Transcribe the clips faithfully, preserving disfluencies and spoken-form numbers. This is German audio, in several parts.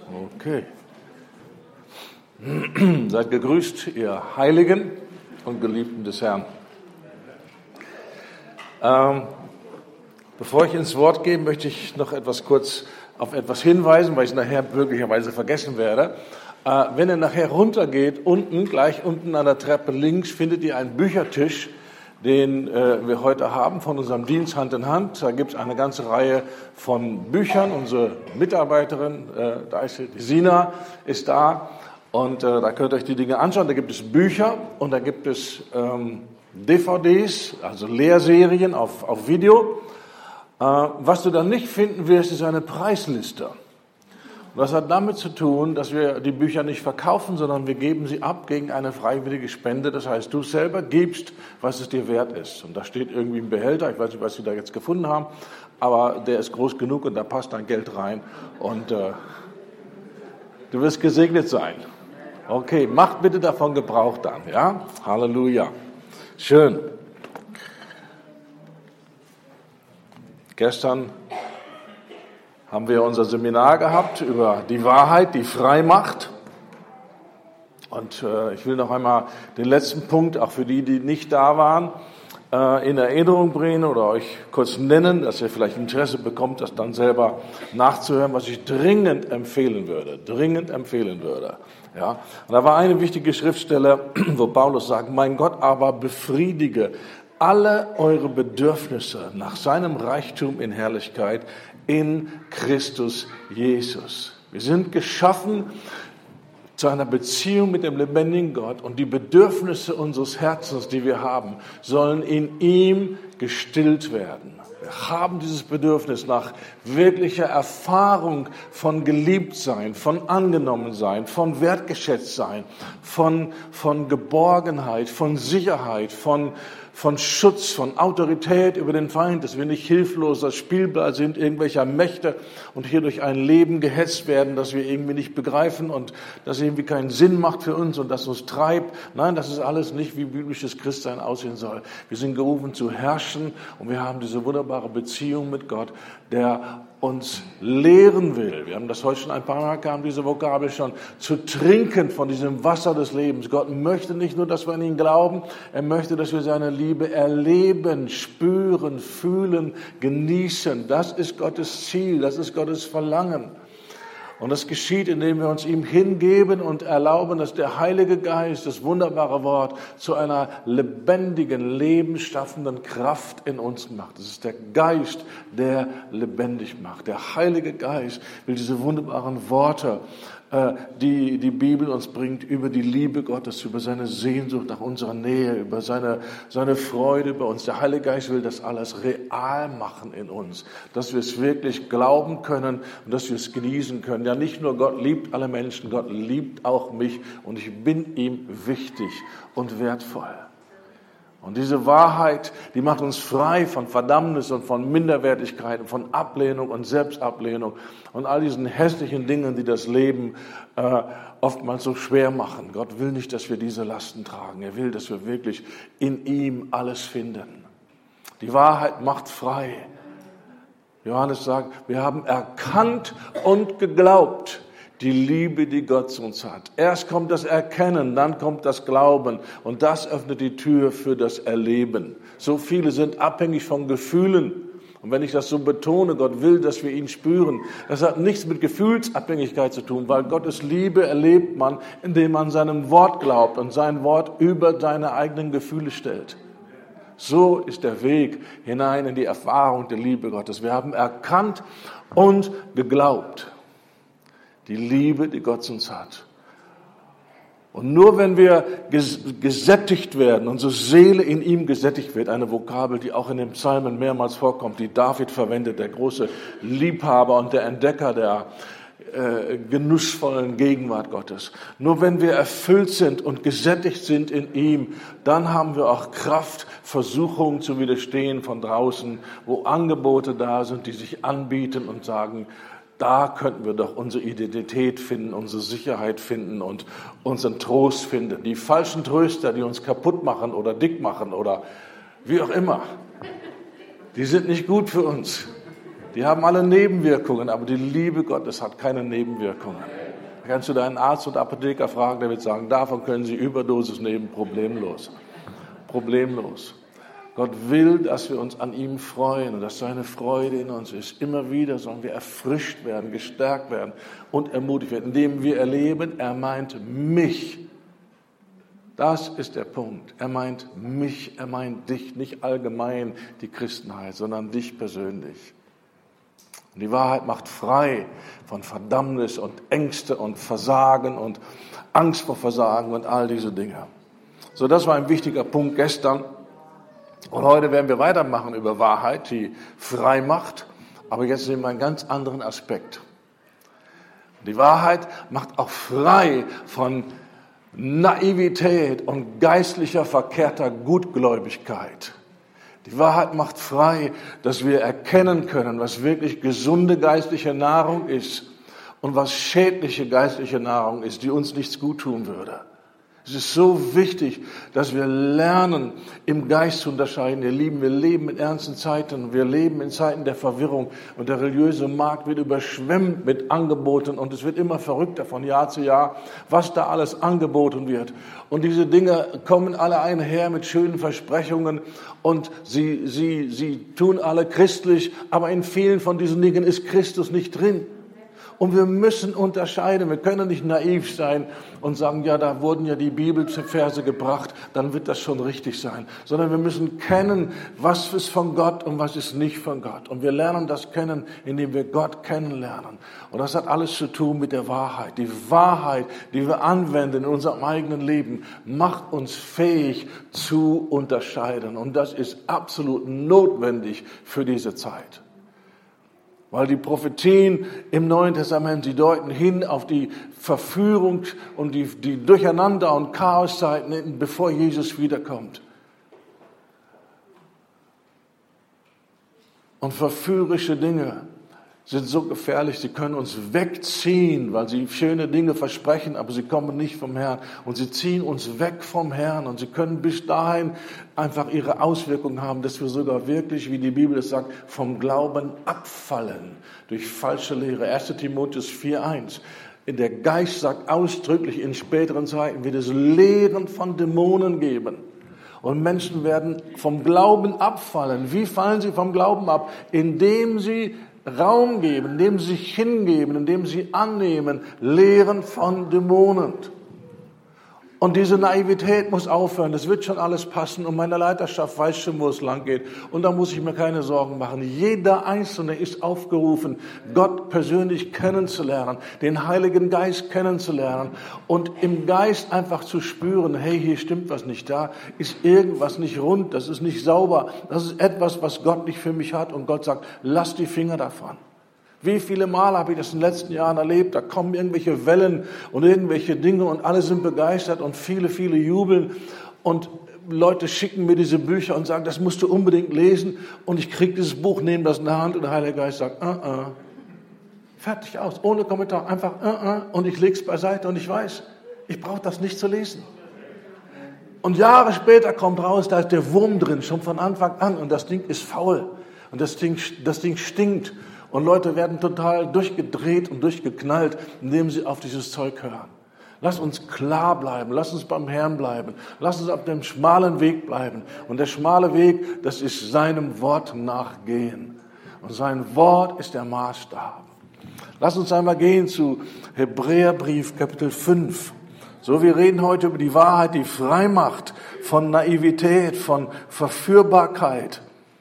Okay. Seid gegrüßt, ihr Heiligen und Geliebten des Herrn. Ähm, bevor ich ins Wort gehe, möchte ich noch etwas kurz auf etwas hinweisen, weil ich es nachher möglicherweise vergessen werde. Äh, wenn ihr nachher runtergeht, unten, gleich unten an der Treppe links, findet ihr einen Büchertisch, den äh, wir heute haben von unserem Dienst Hand in Hand. Da gibt es eine ganze Reihe von Büchern. Unsere Mitarbeiterin, äh, da ist die Sina, ist da. Und äh, da könnt ihr euch die Dinge anschauen. Da gibt es Bücher und da gibt es ähm, D V Ds, also Lehrserien auf, auf Video. Äh, was du dann nicht finden wirst, ist eine Preisliste. Und das hat damit zu tun, dass wir die Bücher nicht verkaufen, sondern wir geben sie ab gegen eine freiwillige Spende. Das heißt, du selber gibst, was es dir wert ist. Und da steht irgendwie ein Behälter, ich weiß nicht, was sie da jetzt gefunden haben, aber der ist groß genug und da passt dein Geld rein. Und äh, du wirst gesegnet sein. Okay, macht bitte davon Gebrauch dann, ja? Halleluja. Schön. Gestern haben wir unser Seminar gehabt über die Wahrheit, die frei macht. Und äh, ich will noch einmal den letzten Punkt, auch für die, die nicht da waren, äh, in Erinnerung bringen oder euch kurz nennen, dass ihr vielleicht Interesse bekommt, das dann selber nachzuhören, was ich dringend empfehlen würde, dringend empfehlen würde. Ja, und da war eine wichtige Schriftstelle, wo Paulus sagt, mein Gott aber befriedige alle eure Bedürfnisse nach seinem Reichtum in Herrlichkeit in Christus Jesus. Wir sind geschaffen zu einer Beziehung mit dem lebendigen Gott und die Bedürfnisse unseres Herzens, die wir haben, sollen in ihm gestillt werden. Wir haben dieses Bedürfnis nach wirklicher Erfahrung von Geliebtsein, von Angenommensein, von Wertgeschätztsein, von, von Geborgenheit, von Sicherheit, von von Schutz, von Autorität über den Feind, dass wir nicht hilfloser Spielball sind irgendwelcher Mächte und hier durch ein Leben gehetzt werden, das wir irgendwie nicht begreifen und das irgendwie keinen Sinn macht für uns und das uns treibt. Nein, das ist alles nicht, wie biblisches Christsein aussehen soll. Wir sind gerufen zu herrschen und wir haben diese wunderbare Beziehung mit Gott, der uns lehren will. Wir haben das heute schon ein paar Mal gehabt, diese Vokabel schon, zu trinken von diesem Wasser des Lebens. Gott möchte nicht nur, dass wir an ihn glauben, er möchte, dass wir seine Liebe erleben, spüren, fühlen, genießen. Das ist Gottes Ziel, das ist Gottes Verlangen. Und das geschieht, indem wir uns ihm hingeben und erlauben, dass der Heilige Geist, das wunderbare Wort, zu einer lebendigen, lebensschaffenden Kraft in uns macht. Das ist der Geist, der lebendig macht. Der Heilige Geist will diese wunderbaren Worte, die die Bibel uns bringt, über die Liebe Gottes, über seine Sehnsucht nach unserer Nähe, über seine, seine Freude über uns. Der Heilige Geist will das alles real machen in uns, dass wir es wirklich glauben können und dass wir es genießen können. Ja, nicht nur Gott liebt alle Menschen, Gott liebt auch mich und ich bin ihm wichtig und wertvoll. Und diese Wahrheit, die macht uns frei von Verdammnis und von Minderwertigkeit und von Ablehnung und Selbstablehnung und all diesen hässlichen Dingen, die das Leben äh, oftmals so schwer machen. Gott will nicht, dass wir diese Lasten tragen. Er will, dass wir wirklich in ihm alles finden. Die Wahrheit macht frei. Johannes sagt, wir haben erkannt und geglaubt. Die Liebe, die Gott zu uns hat. Erst kommt das Erkennen, dann kommt das Glauben und das öffnet die Tür für das Erleben. So viele sind abhängig von Gefühlen. Und wenn ich das so betone, Gott will, dass wir ihn spüren. Das hat nichts mit Gefühlsabhängigkeit zu tun, weil Gottes Liebe erlebt man, indem man seinem Wort glaubt und sein Wort über seine eigenen Gefühle stellt. So ist der Weg hinein in die Erfahrung der Liebe Gottes. Wir haben erkannt und geglaubt. Die Liebe, die Gott zu uns hat. Und nur wenn wir gesättigt werden, unsere Seele in ihm gesättigt wird, eine Vokabel, die auch in den Psalmen mehrmals vorkommt, die David verwendet, der große Liebhaber und der Entdecker der äh, genussvollen Gegenwart Gottes. Nur wenn wir erfüllt sind und gesättigt sind in ihm, dann haben wir auch Kraft, Versuchungen zu widerstehen von draußen, wo Angebote da sind, die sich anbieten und sagen, da könnten wir doch unsere Identität finden, unsere Sicherheit finden und unseren Trost finden. Die falschen Tröster, die uns kaputt machen oder dick machen oder wie auch immer, die sind nicht gut für uns. Die haben alle Nebenwirkungen, aber die Liebe Gottes hat keine Nebenwirkungen. Da kannst du deinen Arzt und Apotheker fragen, der wird sagen, davon können Sie Überdosis nehmen, problemlos. Problemlos. Gott will, dass wir uns an ihm freuen und dass seine Freude in uns ist. Immer wieder sollen wir erfrischt werden, gestärkt werden und ermutigt werden, indem wir erleben, er meint mich. Das ist der Punkt. Er meint mich, er meint dich, nicht allgemein die Christenheit, sondern dich persönlich. Und die Wahrheit macht frei von Verdammnis und Ängste und Versagen und Angst vor Versagen und all diese Dinge. So, das war ein wichtiger Punkt gestern. Und heute werden wir weitermachen über Wahrheit, die frei macht. Aber jetzt nehmen wir einen ganz anderen Aspekt. Die Wahrheit macht auch frei von Naivität und geistlicher verkehrter Gutgläubigkeit. Die Wahrheit macht frei, dass wir erkennen können, was wirklich gesunde geistliche Nahrung ist und was schädliche geistliche Nahrung ist, die uns nichts gut tun würde. Es ist so wichtig, dass wir lernen, im Geist zu unterscheiden. Ihr Lieben, wir leben in ernsten Zeiten. Wir leben in Zeiten der Verwirrung. Und der religiöse Markt wird überschwemmt mit Angeboten. Und es wird immer verrückter von Jahr zu Jahr, was da alles angeboten wird. Und diese Dinge kommen alle einher mit schönen Versprechungen. Und sie, sie, sie tun alle christlich. Aber in vielen von diesen Dingen ist Christus nicht drin. Und wir müssen unterscheiden. Wir können nicht naiv sein und sagen, ja, da wurden ja die Bibelverse gebracht, dann wird das schon richtig sein. Sondern wir müssen kennen, was ist von Gott und was ist nicht von Gott. Und wir lernen das kennen, indem wir Gott kennenlernen. Und das hat alles zu tun mit der Wahrheit. Die Wahrheit, die wir anwenden in unserem eigenen Leben, macht uns fähig zu unterscheiden. Und das ist absolut notwendig für diese Zeit. Weil die Prophetien im Neuen Testament, die deuten hin auf die Verführung und die, die Durcheinander- und Chaoszeiten, bevor Jesus wiederkommt. Und verführerische Dinge sind so gefährlich, sie können uns wegziehen, weil sie schöne Dinge versprechen, aber sie kommen nicht vom Herrn. Und sie ziehen uns weg vom Herrn und sie können bis dahin einfach ihre Auswirkungen haben, dass wir sogar wirklich, wie die Bibel es sagt, vom Glauben abfallen durch falsche Lehre. erster Timotheus vier eins. Der Geist sagt ausdrücklich, in späteren Zeiten wird es Lehren von Dämonen geben. Und Menschen werden vom Glauben abfallen. Wie fallen sie vom Glauben ab? Indem sie Raum geben, indem sie sich hingeben, indem sie annehmen, Lehren von Dämonen. Und diese Naivität muss aufhören. Das wird schon alles passen. Und meine Leiterschaft weiß schon, wo es lang geht. Und da muss ich mir keine Sorgen machen. Jeder Einzelne ist aufgerufen, Gott persönlich kennenzulernen, den Heiligen Geist kennenzulernen und im Geist einfach zu spüren, hey, hier stimmt was nicht, da ist irgendwas nicht rund, das ist nicht sauber, das ist etwas, was Gott nicht für mich hat. Und Gott sagt, lass die Finger davon. Wie viele Mal habe ich das in den letzten Jahren erlebt? Da kommen irgendwelche Wellen und irgendwelche Dinge und alle sind begeistert und viele, viele jubeln. Und Leute schicken mir diese Bücher und sagen, das musst du unbedingt lesen. Und ich kriege dieses Buch, nehme das in der Hand und der Heilige Geist sagt, uh -uh. Fertig aus, ohne Kommentar, einfach uh -uh. Und ich lege es beiseite und ich weiß, ich brauche das nicht zu lesen. Und Jahre später kommt raus, da ist der Wurm drin, schon von Anfang an. Und das Ding ist faul und das Ding, das Ding stinkt. Und Leute werden total durchgedreht und durchgeknallt, indem sie auf dieses Zeug hören. Lass uns klar bleiben, lass uns beim Herrn bleiben, lass uns auf dem schmalen Weg bleiben. Und der schmale Weg, das ist seinem Wort nachgehen. Und sein Wort ist der Maßstab. Lass uns einmal gehen zu Hebräerbrief, Kapitel fünf. So, wir reden heute über die Wahrheit, die frei macht von Naivität, von Verführbarkeit.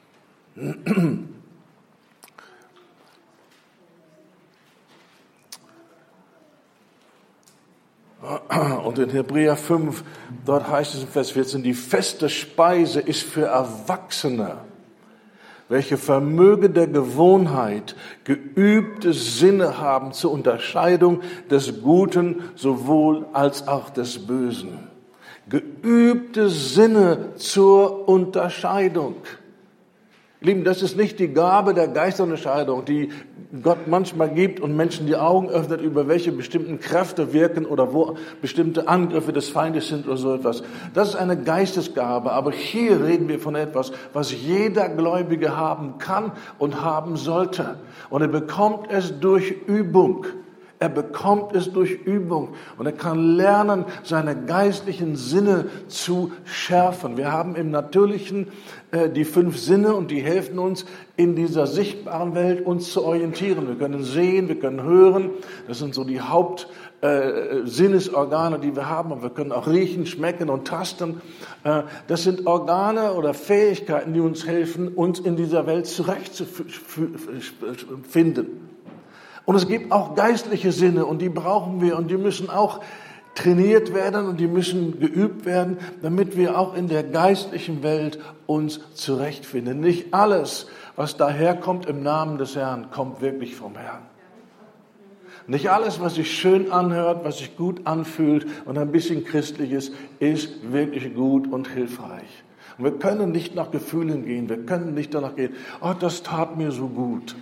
Und in Hebräer fünf, dort heißt es in Vers vierzehn, die feste Speise ist für Erwachsene, welche Vermögen der Gewohnheit, geübte Sinne haben zur Unterscheidung des Guten sowohl als auch des Bösen. Geübte Sinne zur Unterscheidung. Ihr Lieben, das ist nicht die Gabe der Geisterunterscheidung, die Gott manchmal gibt und Menschen die Augen öffnet, über welche bestimmten Kräfte wirken oder wo bestimmte Angriffe des Feindes sind oder so etwas. Das ist eine Geistesgabe, aber hier reden wir von etwas, was jeder Gläubige haben kann und haben sollte. Und er bekommt es durch Übung. Er bekommt es durch Übung und er kann lernen, seine geistlichen Sinne zu schärfen. Wir haben im Natürlichen äh, die fünf Sinne und die helfen uns, in dieser sichtbaren Welt uns zu orientieren. Wir können sehen, wir können hören. Das sind so die Hauptsinnesorgane, äh, die wir haben. Und wir können auch riechen, schmecken und tasten. Äh, das sind Organe oder Fähigkeiten, die uns helfen, uns in dieser Welt zurechtzufinden. Und es gibt auch geistliche Sinne und die brauchen wir und die müssen auch trainiert werden und die müssen geübt werden, damit wir auch in der geistlichen Welt uns zurechtfinden. Nicht alles, was daherkommt im Namen des Herrn, kommt wirklich vom Herrn. Nicht alles, was sich schön anhört, was sich gut anfühlt und ein bisschen christlich ist, ist wirklich gut und hilfreich. Und wir können nicht nach Gefühlen gehen, wir können nicht danach gehen, oh, das tat mir so gut.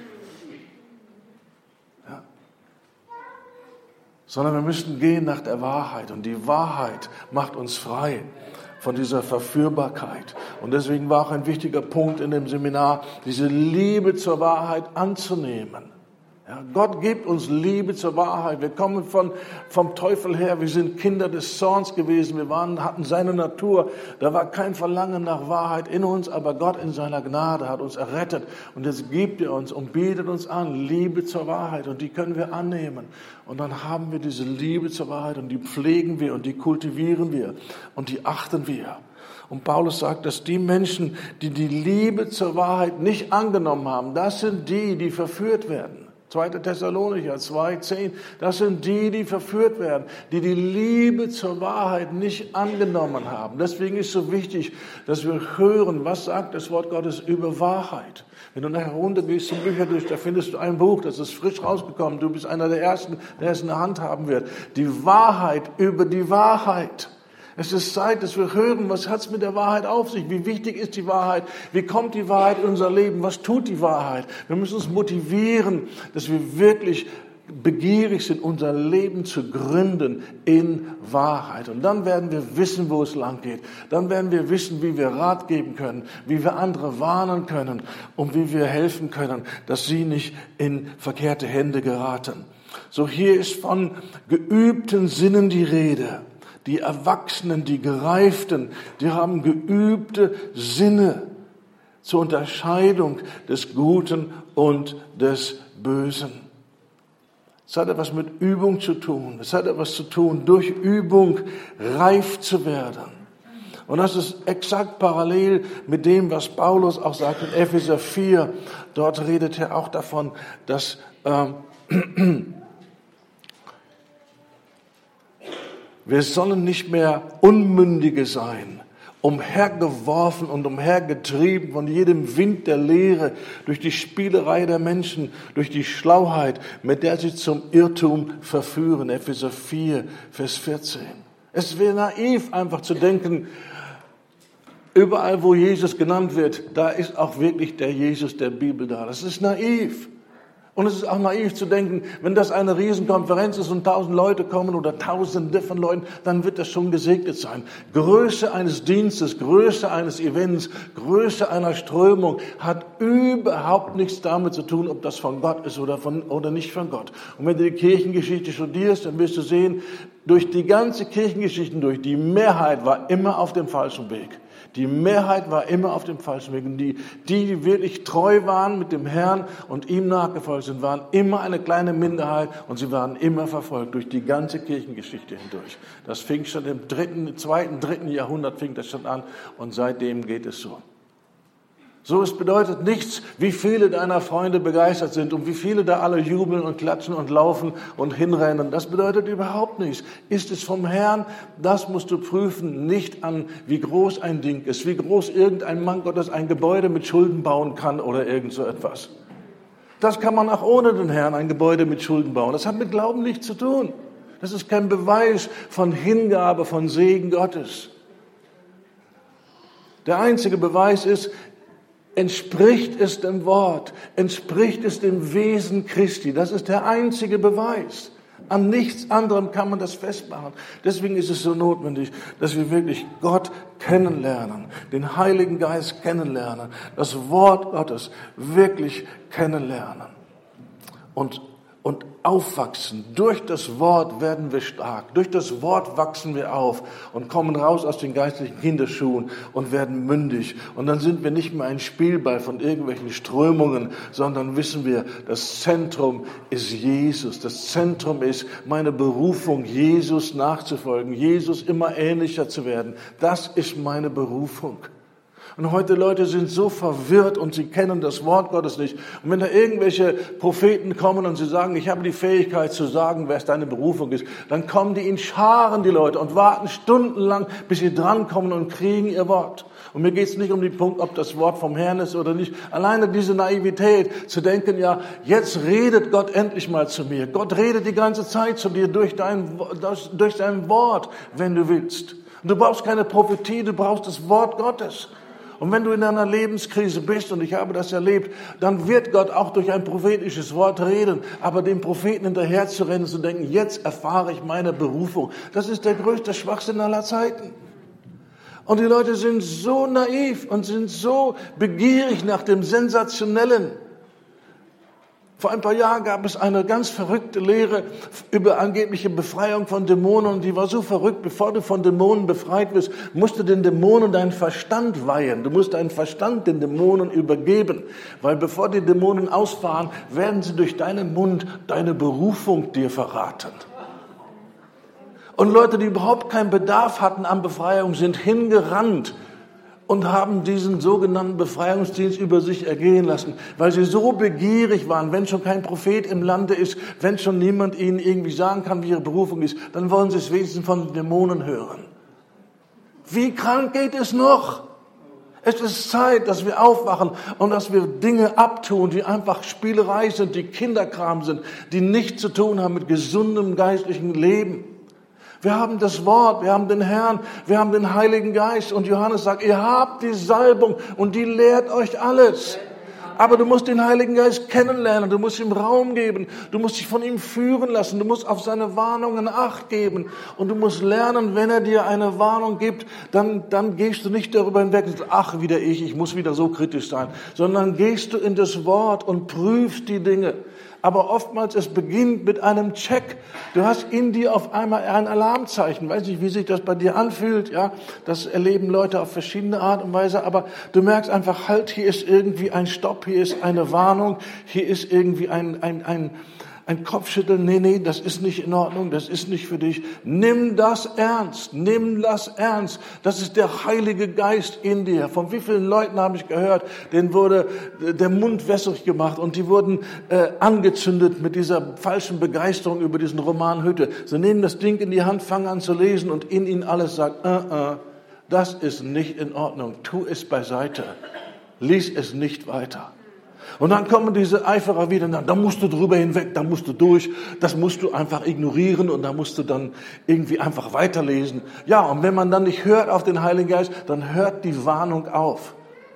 Sondern wir müssen gehen nach der Wahrheit. Und die Wahrheit macht uns frei von dieser Verführbarkeit. Und deswegen war auch ein wichtiger Punkt in dem Seminar, diese Liebe zur Wahrheit anzunehmen. Ja, Gott gibt uns Liebe zur Wahrheit. Wir kommen von, vom Teufel her. Wir sind Kinder des Zorns gewesen. Wir waren, hatten seine Natur. Da war kein Verlangen nach Wahrheit in uns, aber Gott in seiner Gnade hat uns errettet. Und jetzt gibt er uns und bietet uns an, Liebe zur Wahrheit. Und die können wir annehmen. Und dann haben wir diese Liebe zur Wahrheit und die pflegen wir und die kultivieren wir und die achten wir. Und Paulus sagt, dass die Menschen, die die Liebe zur Wahrheit nicht angenommen haben, das sind die, die verführt werden. zweiter Thessalonicher zwei zehn, das sind die, die verführt werden, die die Liebe zur Wahrheit nicht angenommen haben. Deswegen ist es so wichtig, dass wir hören, was sagt das Wort Gottes über Wahrheit. Wenn du nachher runtergehst zum Büchertisch, da findest du ein Buch, das ist frisch rausgekommen. Du bist einer der Ersten, der es in der Hand haben wird. Die Wahrheit über die Wahrheit. Es ist Zeit, dass wir hören, was hat es mit der Wahrheit auf sich? Wie wichtig ist die Wahrheit? Wie kommt die Wahrheit in unser Leben? Was tut die Wahrheit? Wir müssen uns motivieren, dass wir wirklich begierig sind, unser Leben zu gründen in Wahrheit. Und dann werden wir wissen, wo es lang geht. Dann werden wir wissen, wie wir Rat geben können, wie wir andere warnen können und wie wir helfen können, dass sie nicht in verkehrte Hände geraten. So, hier ist von geübten Sinnen die Rede. Die Erwachsenen, die Gereiften, die haben geübte Sinne zur Unterscheidung des Guten und des Bösen. Es hat etwas mit Übung zu tun. Es hat etwas zu tun, durch Übung reif zu werden. Und das ist exakt parallel mit dem, was Paulus auch sagt in Epheser vier. Dort redet er auch davon, dass ähm, wir sollen nicht mehr Unmündige sein, umhergeworfen und umhergetrieben von jedem Wind der Lehre, durch die Spielerei der Menschen, durch die Schlauheit, mit der sie zum Irrtum verführen. Epheser vier, Vers vierzehn. Es wäre naiv, einfach zu denken, überall, wo Jesus genannt wird, da ist auch wirklich der Jesus der Bibel da. Das ist naiv. Und es ist auch naiv zu denken, wenn das eine Riesenkonferenz ist und tausend Leute kommen oder tausende von Leuten, dann wird das schon gesegnet sein. Größe eines Dienstes, Größe eines Events, Größe einer Strömung hat überhaupt nichts damit zu tun, ob das von Gott ist oder, von, oder nicht von Gott. Und wenn du die Kirchengeschichte studierst, dann wirst du sehen, durch die ganze Kirchengeschichte, durch die Mehrheit war immer auf dem falschen Weg. Die Mehrheit war immer auf dem falschen Weg. Und die, die, die wirklich treu waren mit dem Herrn und ihm nachgefolgt sind, waren immer eine kleine Minderheit und sie waren immer verfolgt durch die ganze Kirchengeschichte hindurch. Das fing schon im dritten, zweiten, dritten Jahrhundert fing das schon an und seitdem geht es so. So, es bedeutet nichts, wie viele deiner Freunde begeistert sind und wie viele da alle jubeln und klatschen und laufen und hinrennen. Das bedeutet überhaupt nichts. Ist es vom Herrn? Das musst du prüfen, nicht an, wie groß ein Ding ist, wie groß irgendein Mann Gottes ein Gebäude mit Schulden bauen kann oder irgend so etwas. Das kann man auch ohne den Herrn ein Gebäude mit Schulden bauen. Das hat mit Glauben nichts zu tun. Das ist kein Beweis von Hingabe, von Segen Gottes. Der einzige Beweis ist, Entspricht es dem Wort? Entspricht es dem Wesen Christi? Das ist der einzige Beweis. An nichts anderem kann man das festmachen. Deswegen ist es so notwendig, dass wir wirklich Gott kennenlernen, den Heiligen Geist kennenlernen, das Wort Gottes wirklich kennenlernen und und aufwachsen. Durch das Wort werden wir stark. Durch das Wort wachsen wir auf und kommen raus aus den geistlichen Kinderschuhen und werden mündig. Und dann sind wir nicht mehr ein Spielball von irgendwelchen Strömungen, sondern wissen wir, das Zentrum ist Jesus. Das Zentrum ist meine Berufung, Jesus nachzufolgen, Jesus immer ähnlicher zu werden. Das ist meine Berufung. Und heute Leute sind so verwirrt und sie kennen das Wort Gottes nicht. Und wenn da irgendwelche Propheten kommen und sie sagen, ich habe die Fähigkeit zu sagen, wer es deine Berufung ist, dann kommen die in Scharen, die Leute, und warten stundenlang, bis sie drankommen und kriegen ihr Wort. Und mir geht es nicht um den Punkt, ob das Wort vom Herrn ist oder nicht. Alleine diese Naivität, zu denken, ja, jetzt redet Gott endlich mal zu mir. Gott redet die ganze Zeit zu dir durch dein, durch dein Wort, wenn du willst. Und du brauchst keine Prophetie, du brauchst das Wort Gottes. Und wenn du in einer Lebenskrise bist, und ich habe das erlebt, dann wird Gott auch durch ein prophetisches Wort reden. Aber dem Propheten hinterher zu rennen und zu denken, jetzt erfahre ich meine Berufung, das ist der größte Schwachsinn aller Zeiten. Und die Leute sind so naiv und sind so begierig nach dem Sensationellen. Vor ein paar Jahren gab es eine ganz verrückte Lehre über angebliche Befreiung von Dämonen. Und die war so verrückt, bevor du von Dämonen befreit wirst, musst du den Dämonen deinen Verstand weihen. Du musst deinen Verstand den Dämonen übergeben. Weil bevor die Dämonen ausfahren, werden sie durch deinen Mund deine Berufung dir verraten. Und Leute, die überhaupt keinen Bedarf hatten an Befreiung, sind hingerannt und haben diesen sogenannten Befreiungsdienst über sich ergehen lassen, weil sie so begierig waren, wenn schon kein Prophet im Lande ist, wenn schon niemand ihnen irgendwie sagen kann, wie ihre Berufung ist, dann wollen sie es wenigstens von den Dämonen hören. Wie krank geht es noch? Es ist Zeit, dass wir aufwachen und dass wir Dinge abtun, die einfach Spielerei sind, die Kinderkram sind, die nichts zu tun haben mit gesundem geistlichen Leben. Wir haben das Wort, wir haben den Herrn, wir haben den Heiligen Geist. Und Johannes sagt, ihr habt die Salbung und die lehrt euch alles. Aber du musst den Heiligen Geist kennenlernen, du musst ihm Raum geben, du musst dich von ihm führen lassen, du musst auf seine Warnungen Acht geben. Und du musst lernen, wenn er dir eine Warnung gibt, dann, dann gehst du nicht darüber hinweg und sagst, ach, wieder ich, ich muss wieder so kritisch sein. Sondern gehst du in das Wort und prüfst die Dinge. Aber oftmals, es beginnt mit einem Check. Du hast in dir auf einmal ein Alarmzeichen. Weiß nicht, wie sich das bei dir anfühlt. Ja, das erleben Leute auf verschiedene Art und Weise. Aber du merkst einfach, halt, hier ist irgendwie ein Stopp, hier ist eine Warnung, hier ist irgendwie ein, ein, ein, ein Kopfschütteln. Nee, nee, das ist nicht in Ordnung, das ist nicht für dich. Nimm das ernst, nimm das ernst. Das ist der Heilige Geist in dir. Von wie vielen Leuten habe ich gehört, denen wurde der Mund wässrig gemacht und die wurden äh, angezündet mit dieser falschen Begeisterung über diesen Roman Hütte. Sie nehmen das Ding in die Hand, fangen an zu lesen und in ihnen alles sagt, äh, äh, das ist nicht in Ordnung, tu es beiseite, lies es nicht weiter. Und dann kommen diese Eiferer wieder, da musst du drüber hinweg, da musst du durch, das musst du einfach ignorieren und da musst du dann irgendwie einfach weiterlesen. Ja, und wenn man dann nicht hört auf den Heiligen Geist, dann hört die Warnung auf.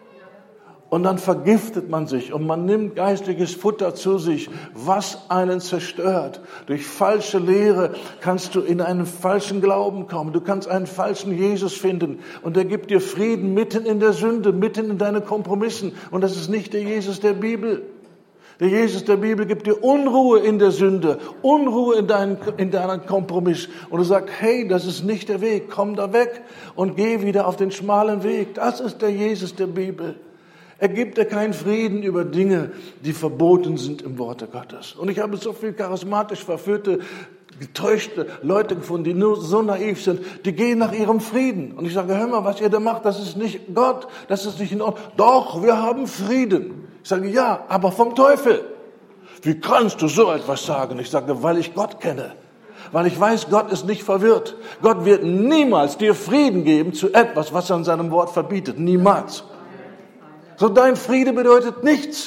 Und dann vergiftet man sich und man nimmt geistliches Futter zu sich, was einen zerstört. Durch falsche Lehre kannst du in einen falschen Glauben kommen. Du kannst einen falschen Jesus finden und er gibt dir Frieden mitten in der Sünde, mitten in deinen Kompromissen. Und das ist nicht der Jesus der Bibel. Der Jesus der Bibel gibt dir Unruhe in der Sünde, Unruhe in deinem in deinem Kompromiss. Und du sagst, hey, das ist nicht der Weg, komm da weg und geh wieder auf den schmalen Weg. Das ist der Jesus der Bibel. Er gibt dir keinen Frieden über Dinge, die verboten sind im Worte Gottes. Und ich habe so viel charismatisch verführte, getäuschte Leute gefunden, die nur so naiv sind, die gehen nach ihrem Frieden. Und ich sage, hör mal, was ihr da macht, das ist nicht Gott, das ist nicht in Ordnung. Doch, wir haben Frieden. Ich sage, ja, aber vom Teufel. Wie kannst du so etwas sagen? Ich sage, weil ich Gott kenne. Weil ich weiß, Gott ist nicht verwirrt. Gott wird niemals dir Frieden geben zu etwas, was er in seinem Wort verbietet. Niemals. So, dein Friede bedeutet nichts.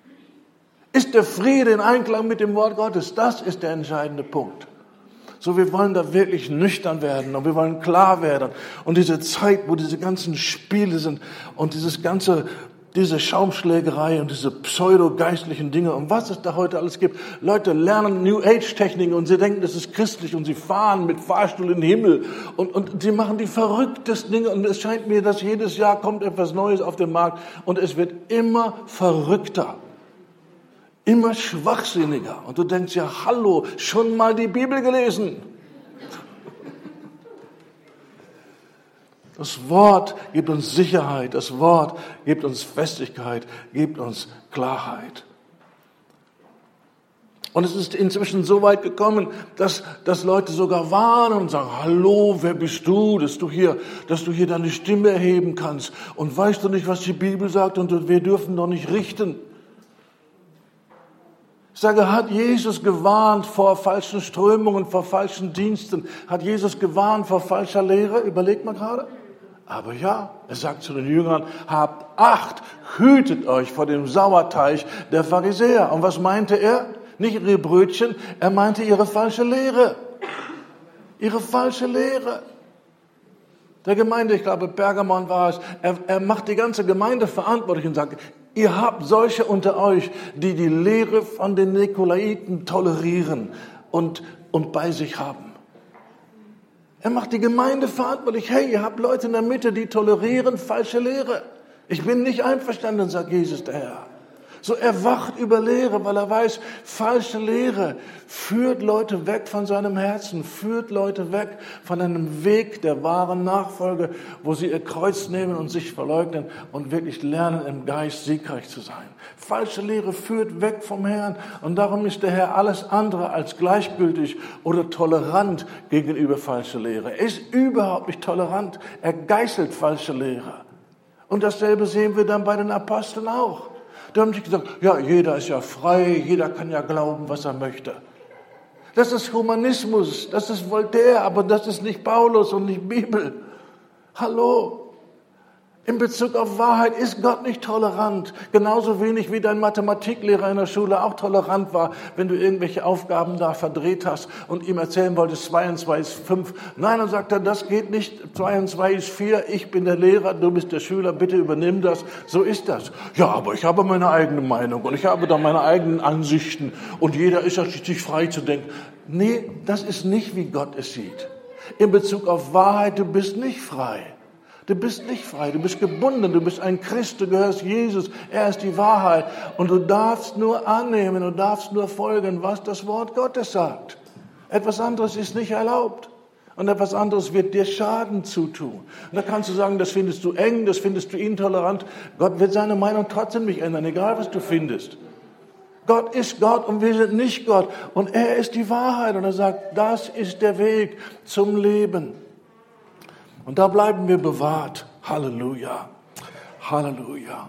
Ist der Friede in Einklang mit dem Wort Gottes? Das ist der entscheidende Punkt. So, wir wollen da wirklich nüchtern werden und wir wollen klar werden. Und diese Zeit, wo diese ganzen Spiele sind und dieses ganze, diese Schaumschlägerei und diese pseudo-geistlichen Dinge und was es da heute alles gibt. Leute lernen New Age-Techniken und sie denken, das ist christlich und sie fahren mit Fahrstuhl in den Himmel und, und sie machen die verrücktesten Dinge und es scheint mir, dass jedes Jahr kommt etwas Neues auf den Markt und es wird immer verrückter, immer schwachsinniger. Und du denkst ja, hallo, schon mal die Bibel gelesen? Das Wort gibt uns Sicherheit, das Wort gibt uns Festigkeit, gibt uns Klarheit. Und es ist inzwischen so weit gekommen, dass, dass Leute sogar warnen und sagen, hallo, wer bist du, dass du hier, dass du hier deine Stimme erheben kannst und weißt du nicht, was die Bibel sagt und wir dürfen doch nicht richten. Ich sage, hat Jesus gewarnt vor falschen Strömungen, vor falschen Diensten? Hat Jesus gewarnt vor falscher Lehre? Überlegt mal gerade. Aber ja, er sagt zu den Jüngern, habt Acht, hütet euch vor dem Sauerteig der Pharisäer. Und was meinte er? Nicht ihre Brötchen, er meinte ihre falsche Lehre. Ihre falsche Lehre. Der Gemeinde, ich glaube Pergamon war es, er, er macht die ganze Gemeinde verantwortlich und sagt, ihr habt solche unter euch, die die Lehre von den Nikolaiten tolerieren und, und bei sich haben. Er macht die Gemeinde verantwortlich. Hey, ihr habt Leute in der Mitte, die tolerieren falsche Lehre. Ich bin nicht einverstanden, sagt Jesus der Herr. So, er wacht über Lehre, weil er weiß, falsche Lehre führt Leute weg von seinem Herzen, führt Leute weg von einem Weg der wahren Nachfolge, wo sie ihr Kreuz nehmen und sich verleugnen und wirklich lernen, im Geist siegreich zu sein. Falsche Lehre führt weg vom Herrn und darum ist der Herr alles andere als gleichgültig oder tolerant gegenüber falscher Lehre. Er ist überhaupt nicht tolerant, er geißelt falsche Lehre. Und dasselbe sehen wir dann bei den Aposteln auch. Die haben sich gesagt, ja, jeder ist ja frei, jeder kann ja glauben, was er möchte. Das ist Humanismus, das ist Voltaire, aber das ist nicht Paulus und nicht Bibel. Hallo? In Bezug auf Wahrheit ist Gott nicht tolerant. Genauso wenig wie dein Mathematiklehrer in der Schule auch tolerant war, wenn du irgendwelche Aufgaben da verdreht hast und ihm erzählen wolltest, zwei und zwei ist fünf. Nein, dann sagt er, das geht nicht, zwei und zwei ist vier, ich bin der Lehrer, du bist der Schüler, bitte übernimm das. So ist das. Ja, aber ich habe meine eigene Meinung und ich habe da meine eigenen Ansichten und jeder ist ja schließlich frei zu denken. Nee, das ist nicht, wie Gott es sieht. In Bezug auf Wahrheit, du bist nicht frei. Du bist nicht frei, du bist gebunden, du bist ein Christ, du gehörst Jesus, er ist die Wahrheit. Und du darfst nur annehmen, du darfst nur folgen, was das Wort Gottes sagt. Etwas anderes ist nicht erlaubt. Und etwas anderes wird dir Schaden zutun. Und da kannst du sagen, das findest du eng, das findest du intolerant. Gott wird seine Meinung trotzdem nicht ändern, egal was du findest. Gott ist Gott und wir sind nicht Gott. Und er ist die Wahrheit. Und er sagt, das ist der Weg zum Leben. Und da bleiben wir bewahrt. Halleluja. Halleluja.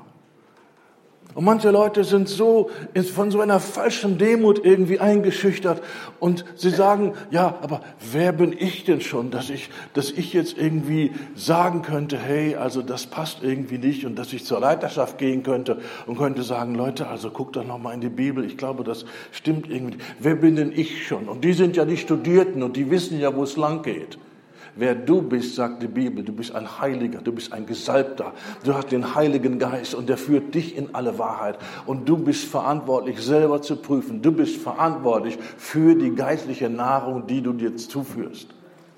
Und manche Leute sind so von so einer falschen Demut irgendwie eingeschüchtert und sie sagen, ja, aber wer bin ich denn schon, dass ich, dass ich jetzt irgendwie sagen könnte, hey, also das passt irgendwie nicht und dass ich zur Leiterschaft gehen könnte und könnte sagen, Leute, also guckt doch noch mal in die Bibel, ich glaube, das stimmt irgendwie. Wer bin denn ich schon? Und die sind ja die Studierten und die wissen ja, wo es lang geht. Wer du bist, sagt die Bibel, du bist ein Heiliger, du bist ein Gesalbter, du hast den Heiligen Geist und der führt dich in alle Wahrheit. Und du bist verantwortlich, selber zu prüfen. Du bist verantwortlich für die geistliche Nahrung, die du dir zuführst.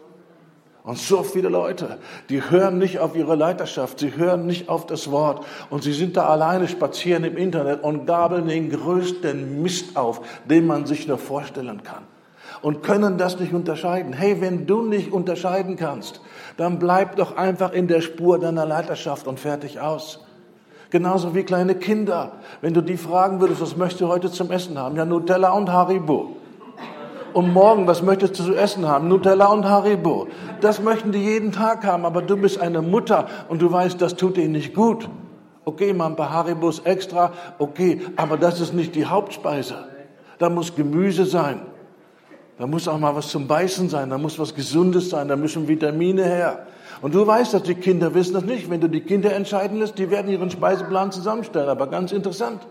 Und so viele Leute, die hören nicht auf ihre Leiterschaft, sie hören nicht auf das Wort und sie sind da alleine spazieren im Internet und gabeln den größten Mist auf, den man sich nur vorstellen kann. Und können das nicht unterscheiden. Hey, wenn du nicht unterscheiden kannst, dann bleib doch einfach in der Spur deiner Leiterschaft und fertig aus. Genauso wie kleine Kinder. Wenn du die fragen würdest, was möchtest du heute zum Essen haben? Ja, Nutella und Haribo. Und morgen, was möchtest du zu essen haben? Nutella und Haribo. Das möchten die jeden Tag haben, aber du bist eine Mutter und du weißt, das tut ihnen nicht gut. Okay, mal ein paar Haribos extra, okay, aber das ist nicht die Hauptspeise. Da muss Gemüse sein. Da muss auch mal was zum Beißen sein, da muss was Gesundes sein, da müssen Vitamine her. Und du weißt, dass die Kinder wissen das nicht. Wenn du die Kinder entscheiden lässt, die werden ihren Speiseplan zusammenstellen. Aber ganz interessant.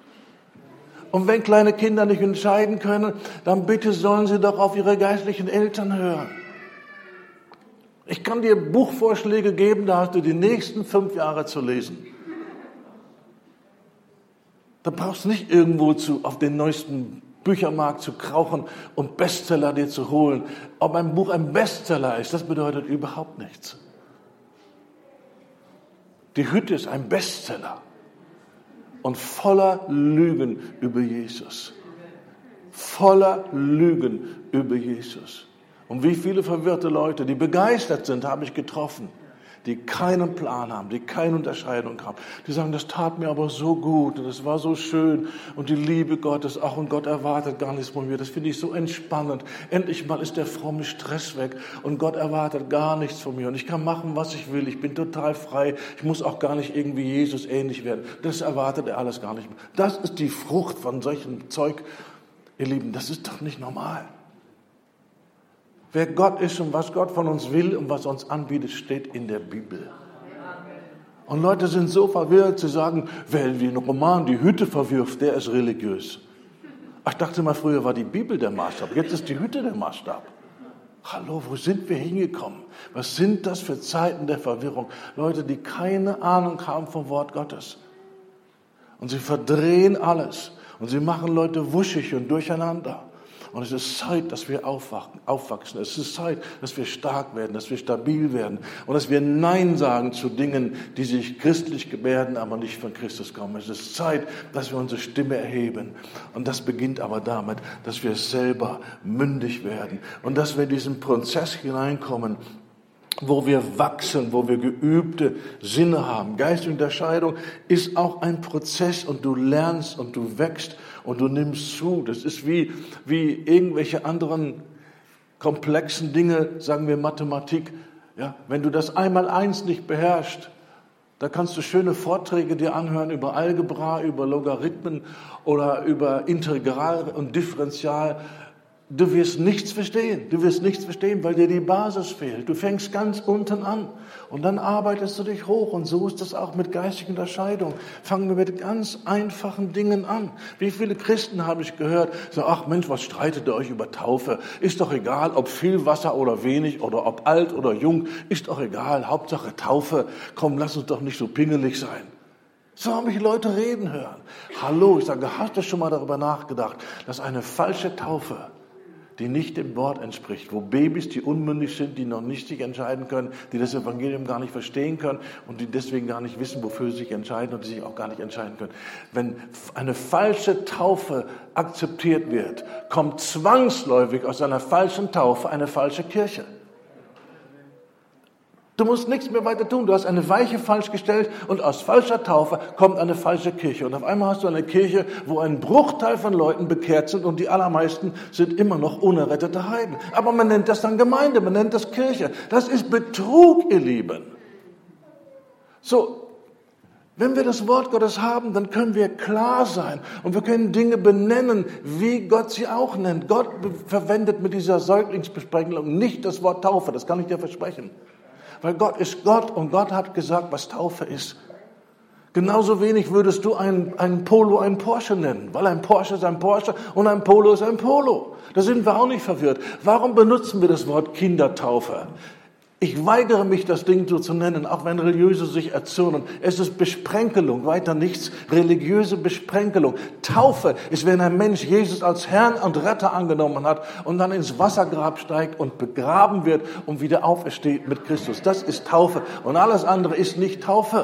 Und wenn kleine Kinder nicht entscheiden können, dann bitte sollen sie doch auf ihre geistlichen Eltern hören. Ich kann dir Buchvorschläge geben, da hast du die nächsten fünf Jahre zu lesen. Da brauchst du nicht irgendwo zu, auf den neuesten Büchermarkt zu krauchen und Bestseller dir zu holen. Ob ein Buch ein Bestseller ist, das bedeutet überhaupt nichts. Die Hütte ist ein Bestseller und voller Lügen über Jesus. Voller Lügen über Jesus. Und wie viele verwirrte Leute, die begeistert sind, habe ich getroffen, die keinen Plan haben, die keine Unterscheidung haben. Die sagen, das tat mir aber so gut und es war so schön und die Liebe Gottes, ach und Gott erwartet gar nichts von mir. Das finde ich so entspannend. Endlich mal ist der fromme Stress weg und Gott erwartet gar nichts von mir und ich kann machen, was ich will. Ich bin total frei. Ich muss auch gar nicht irgendwie Jesus ähnlich werden. Das erwartet er alles gar nicht mehr. Das ist die Frucht von solchem Zeug. Ihr Lieben, das ist doch nicht normal. Wer Gott ist und was Gott von uns will und was er uns anbietet, steht in der Bibel. Und Leute sind so verwirrt, sie sagen, wer den Roman Die Hütte verwirft, der ist religiös. Ich dachte mal, früher war die Bibel der Maßstab, jetzt ist die Hütte der Maßstab. Hallo, wo sind wir hingekommen? Was sind das für Zeiten der Verwirrung? Leute, die keine Ahnung haben vom Wort Gottes. Und sie verdrehen alles. Und sie machen Leute wuschig und durcheinander. Und es ist Zeit, dass wir aufwachen, aufwachsen. Es ist Zeit, dass wir stark werden, dass wir stabil werden. Und dass wir Nein sagen zu Dingen, die sich christlich gebärden, aber nicht von Christus kommen. Es ist Zeit, dass wir unsere Stimme erheben. Und das beginnt aber damit, dass wir selber mündig werden. Und dass wir in diesen Prozess hineinkommen, wo wir wachsen, wo wir geübte Sinne haben. Geistige Unterscheidung ist auch ein Prozess und du lernst und du wächst und du nimmst zu. Das ist wie, wie irgendwelche anderen komplexen Dinge, sagen wir Mathematik. Ja, wenn du das Einmaleins nicht beherrschst, da kannst du schöne Vorträge dir anhören über Algebra, über Logarithmen oder über Integral und Differential. Du wirst nichts verstehen. Du wirst nichts verstehen, weil dir die Basis fehlt. Du fängst ganz unten an und dann arbeitest du dich hoch. Und so ist es auch mit geistiger Unterscheidung. Fangen wir mit ganz einfachen Dingen an. Wie viele Christen habe ich gehört, so, ach Mensch, was streitet ihr euch über Taufe? Ist doch egal, ob viel Wasser oder wenig oder ob alt oder jung. Ist doch egal, Hauptsache Taufe. Komm, lass uns doch nicht so pingelig sein. So habe ich Leute reden hören. Hallo, ich sage, hast du schon mal darüber nachgedacht, dass eine falsche Taufe, die nicht dem Wort entspricht, wo Babys, die unmündig sind, die noch nicht sich entscheiden können, die das Evangelium gar nicht verstehen können und die deswegen gar nicht wissen, wofür sie sich entscheiden und die sich auch gar nicht entscheiden können. Wenn eine falsche Taufe akzeptiert wird, kommt zwangsläufig aus einer falschen Taufe eine falsche Kirche. Du musst nichts mehr weiter tun. Du hast eine Weiche falsch gestellt und aus falscher Taufe kommt eine falsche Kirche. Und auf einmal hast du eine Kirche, wo ein Bruchteil von Leuten bekehrt sind und die allermeisten sind immer noch unerrettete Heiden. Aber man nennt das dann Gemeinde, man nennt das Kirche. Das ist Betrug, ihr Lieben. So, wenn wir das Wort Gottes haben, dann können wir klar sein und wir können Dinge benennen, wie Gott sie auch nennt. Gott verwendet mit dieser Säuglingsbesprenkelung nicht das Wort Taufe, das kann ich dir versprechen. Weil Gott ist Gott und Gott hat gesagt, was Taufe ist. Genauso wenig würdest du einen, einen Polo einen Porsche nennen, weil ein Porsche ist ein Porsche und ein Polo ist ein Polo. Da sind wir auch nicht verwirrt. Warum benutzen wir das Wort Kindertaufe? Ich weigere mich, das Ding so zu nennen, auch wenn Religiöse sich erzürnen. Es ist Besprenkelung, weiter nichts. Religiöse Besprenkelung. Taufe ist, wenn ein Mensch Jesus als Herrn und Retter angenommen hat und dann ins Wassergrab steigt und begraben wird und wieder aufersteht mit Christus. Das ist Taufe. Und alles andere ist nicht Taufe.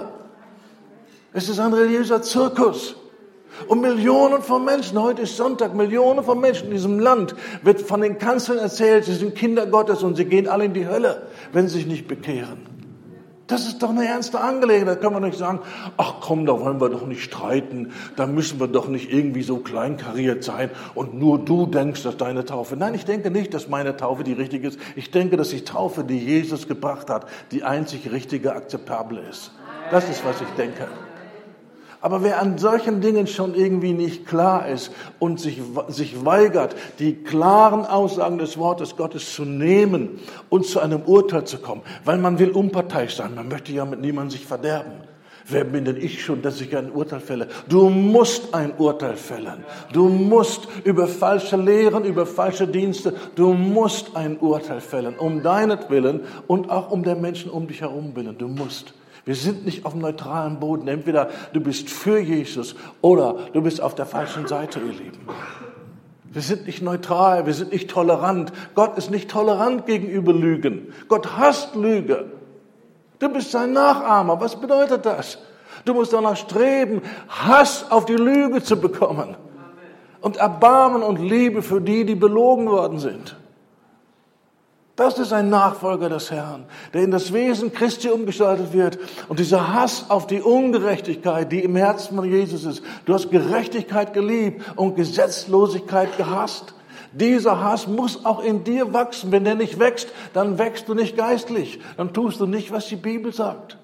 Es ist ein religiöser Zirkus. Und Millionen von Menschen, heute ist Sonntag, Millionen von Menschen in diesem Land wird von den Kanzeln erzählt, sie sind Kinder Gottes und sie gehen alle in die Hölle, wenn sie sich nicht bekehren. Das ist doch eine ernste Angelegenheit. Da kann man nicht sagen, ach komm, da wollen wir doch nicht streiten, da müssen wir doch nicht irgendwie so kleinkariert sein und nur du denkst, dass deine Taufe. Nein, ich denke nicht, dass meine Taufe die richtige ist. Ich denke, dass die Taufe, die Jesus gebracht hat, die einzig richtige, akzeptable ist. Das ist, was ich denke. Aber wer an solchen Dingen schon irgendwie nicht klar ist und sich, sich weigert, die klaren Aussagen des Wortes Gottes zu nehmen und zu einem Urteil zu kommen, weil man will unparteiisch sein, man möchte ja mit niemandem sich verderben. Wer bin denn ich schon, dass ich ein Urteil fälle? Du musst ein Urteil fällen. Du musst über falsche Lehren, über falsche Dienste, du musst ein Urteil fällen, um deinetwillen und auch um der Menschen um dich herum willen. Du musst. Wir sind nicht auf dem neutralen Boden. Entweder du bist für Jesus oder du bist auf der falschen Seite, ihr Lieben. Wir sind nicht neutral, wir sind nicht tolerant. Gott ist nicht tolerant gegenüber Lügen. Gott hasst Lüge. Du bist sein Nachahmer. Was bedeutet das? Du musst danach streben, Hass auf die Lüge zu bekommen. Und Erbarmen und Liebe für die, die belogen worden sind. Das ist ein Nachfolger des Herrn, der in das Wesen Christi umgestaltet wird. Und dieser Hass auf die Ungerechtigkeit, die im Herzen von Jesus ist. Du hast Gerechtigkeit geliebt und Gesetzlosigkeit gehasst. Dieser Hass muss auch in dir wachsen. Wenn der nicht wächst, dann wächst du nicht geistlich. Dann tust du nicht, was die Bibel sagt.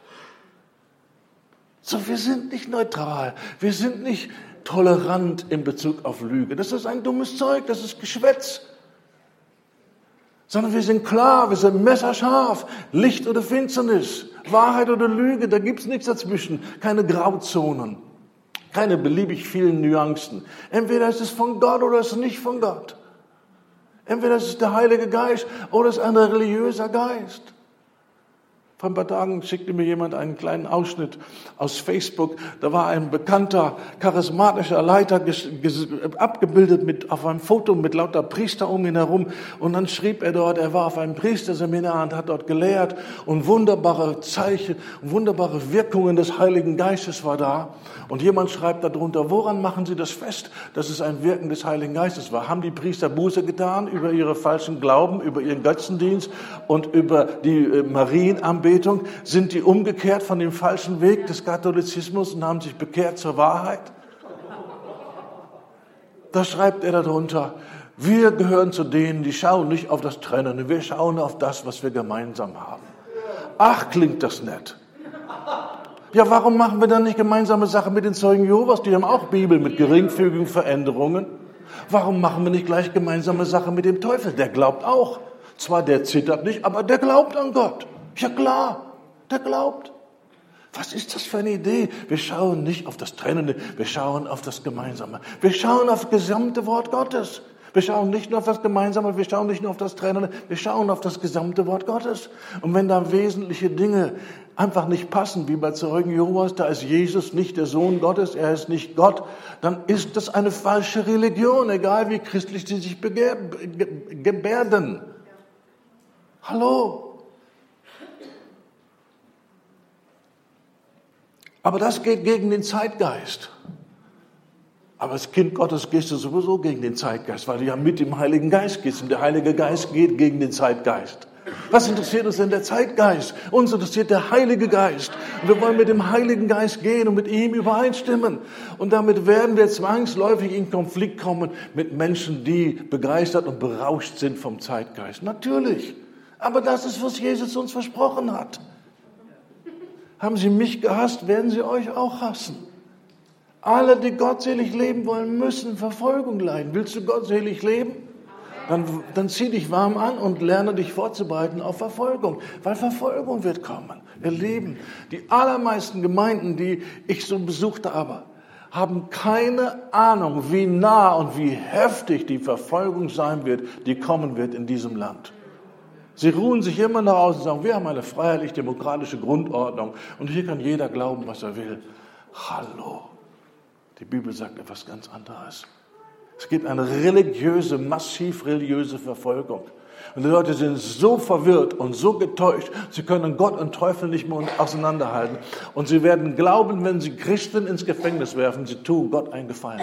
So, wir sind nicht neutral. Wir sind nicht tolerant in Bezug auf Lüge. Das ist ein dummes Zeug, das ist Geschwätz. Sondern wir sind klar, wir sind messerscharf, Licht oder Finsternis, Wahrheit oder Lüge, da gibt's nichts dazwischen, keine Grauzonen, keine beliebig vielen Nuancen. Entweder ist es von Gott oder ist es nicht von Gott. Entweder ist es der Heilige Geist oder ist es ein religiöser Geist. Vor ein paar Tagen schickte mir jemand einen kleinen Ausschnitt aus Facebook. Da war ein bekannter, charismatischer Leiter abgebildet mit, auf einem Foto mit lauter Priester um ihn herum. Und dann schrieb er dort, er war auf einem Priesterseminar und hat dort gelehrt. Und wunderbare Zeichen, wunderbare Wirkungen des Heiligen Geistes war da. Und jemand schreibt darunter, woran machen Sie das fest, dass es ein Wirken des Heiligen Geistes war? Haben die Priester Buße getan über ihre falschen Glauben, über ihren Götzendienst und über die Marienanbetung? Sind die umgekehrt von dem falschen Weg des Katholizismus und haben sich bekehrt zur Wahrheit? Da schreibt er darunter, wir gehören zu denen, die schauen nicht auf das Trennende, wir schauen auf das, was wir gemeinsam haben. Ach, klingt das nett. Ja, warum machen wir dann nicht gemeinsame Sache mit den Zeugen Jehovas? Die haben auch Bibel mit geringfügigen Veränderungen. Warum machen wir nicht gleich gemeinsame Sache mit dem Teufel? Der glaubt auch. Zwar der zittert nicht, aber der glaubt an Gott. Ja klar, der glaubt. Was ist das für eine Idee? Wir schauen nicht auf das Trennende, wir schauen auf das Gemeinsame. Wir schauen auf das gesamte Wort Gottes. Wir schauen nicht nur auf das Gemeinsame, wir schauen nicht nur auf das Trennende, wir schauen auf das gesamte Wort Gottes. Und wenn da wesentliche Dinge einfach nicht passen, wie bei Zeugen Jehovas, da ist Jesus nicht der Sohn Gottes, er ist nicht Gott, dann ist das eine falsche Religion, egal wie christlich sie sich gebärden. Hallo? Aber das geht gegen den Zeitgeist. Aber als Kind Gottes gehst du sowieso gegen den Zeitgeist, weil du ja mit dem Heiligen Geist gehst. Und der Heilige Geist geht gegen den Zeitgeist. Was interessiert uns denn der Zeitgeist? Uns interessiert der Heilige Geist. Und wir wollen mit dem Heiligen Geist gehen und mit ihm übereinstimmen. Und damit werden wir zwangsläufig in Konflikt kommen mit Menschen, die begeistert und berauscht sind vom Zeitgeist. Natürlich. Aber das ist, was Jesus uns versprochen hat. Haben sie mich gehasst, werden sie euch auch hassen. Alle, die gottselig leben wollen, müssen Verfolgung leiden. Willst du gottselig leben? Dann, dann zieh dich warm an und lerne dich vorzubereiten auf Verfolgung. Weil Verfolgung wird kommen. Ihr Lieben, die allermeisten Gemeinden, die ich so besucht habe, haben keine Ahnung, wie nah und wie heftig die Verfolgung sein wird, die kommen wird in diesem Land. Sie ruhen sich immer noch aus und sagen, wir haben eine freiheitlich-demokratische Grundordnung und hier kann jeder glauben, was er will. Hallo, die Bibel sagt etwas ganz anderes. Es gibt eine religiöse, massiv religiöse Verfolgung. Und die Leute sind so verwirrt und so getäuscht, sie können Gott und Teufel nicht mehr auseinanderhalten. Und sie werden glauben, wenn sie Christen ins Gefängnis werfen, sie tun Gott einen Gefallen.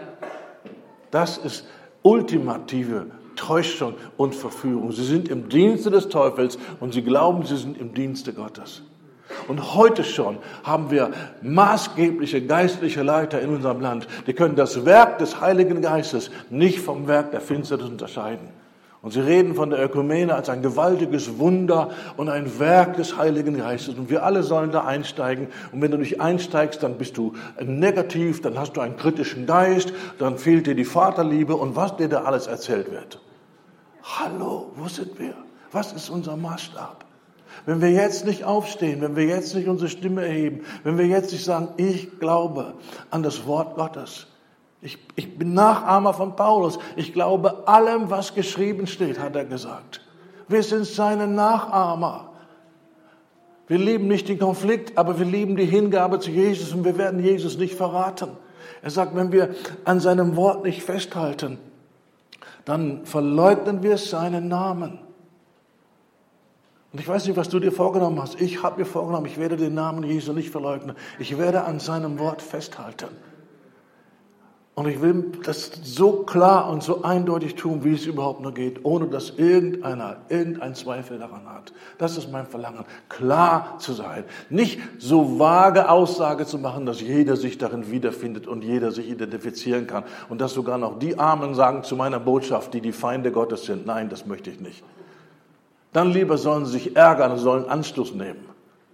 Das ist ultimative Täuschung und Verführung. Sie sind im Dienste des Teufels und sie glauben, sie sind im Dienste Gottes. Und heute schon haben wir maßgebliche geistliche Leiter in unserem Land, die können das Werk des Heiligen Geistes nicht vom Werk der Finsternis unterscheiden. Und sie reden von der Ökumene als ein gewaltiges Wunder und ein Werk des Heiligen Geistes. Und wir alle sollen da einsteigen. Und wenn du nicht einsteigst, dann bist du negativ, dann hast du einen kritischen Geist, dann fehlt dir die Vaterliebe und was dir da alles erzählt wird. Hallo, wo sind wir? Was ist unser Maßstab? Wenn wir jetzt nicht aufstehen, wenn wir jetzt nicht unsere Stimme erheben, wenn wir jetzt nicht sagen, ich glaube an das Wort Gottes. Ich, ich bin Nachahmer von Paulus. Ich glaube allem, was geschrieben steht, hat er gesagt. Wir sind seine Nachahmer. Wir lieben nicht den Konflikt, aber wir lieben die Hingabe zu Jesus und wir werden Jesus nicht verraten. Er sagt, wenn wir an seinem Wort nicht festhalten, dann verleugnen wir seinen Namen. Und ich weiß nicht, was du dir vorgenommen hast. Ich habe mir vorgenommen, ich werde den Namen Jesu nicht verleugnen. Ich werde an seinem Wort festhalten. Und ich will das so klar und so eindeutig tun, wie es überhaupt nur geht, ohne dass irgendeiner irgendeinen Zweifel daran hat. Das ist mein Verlangen, klar zu sein. Nicht so vage Aussage zu machen, dass jeder sich darin wiederfindet und jeder sich identifizieren kann. Und dass sogar noch die Armen sagen zu meiner Botschaft, die die Feinde Gottes sind. Nein, das möchte ich nicht. Dann lieber sollen sie sich ärgern und sollen Anstoß nehmen.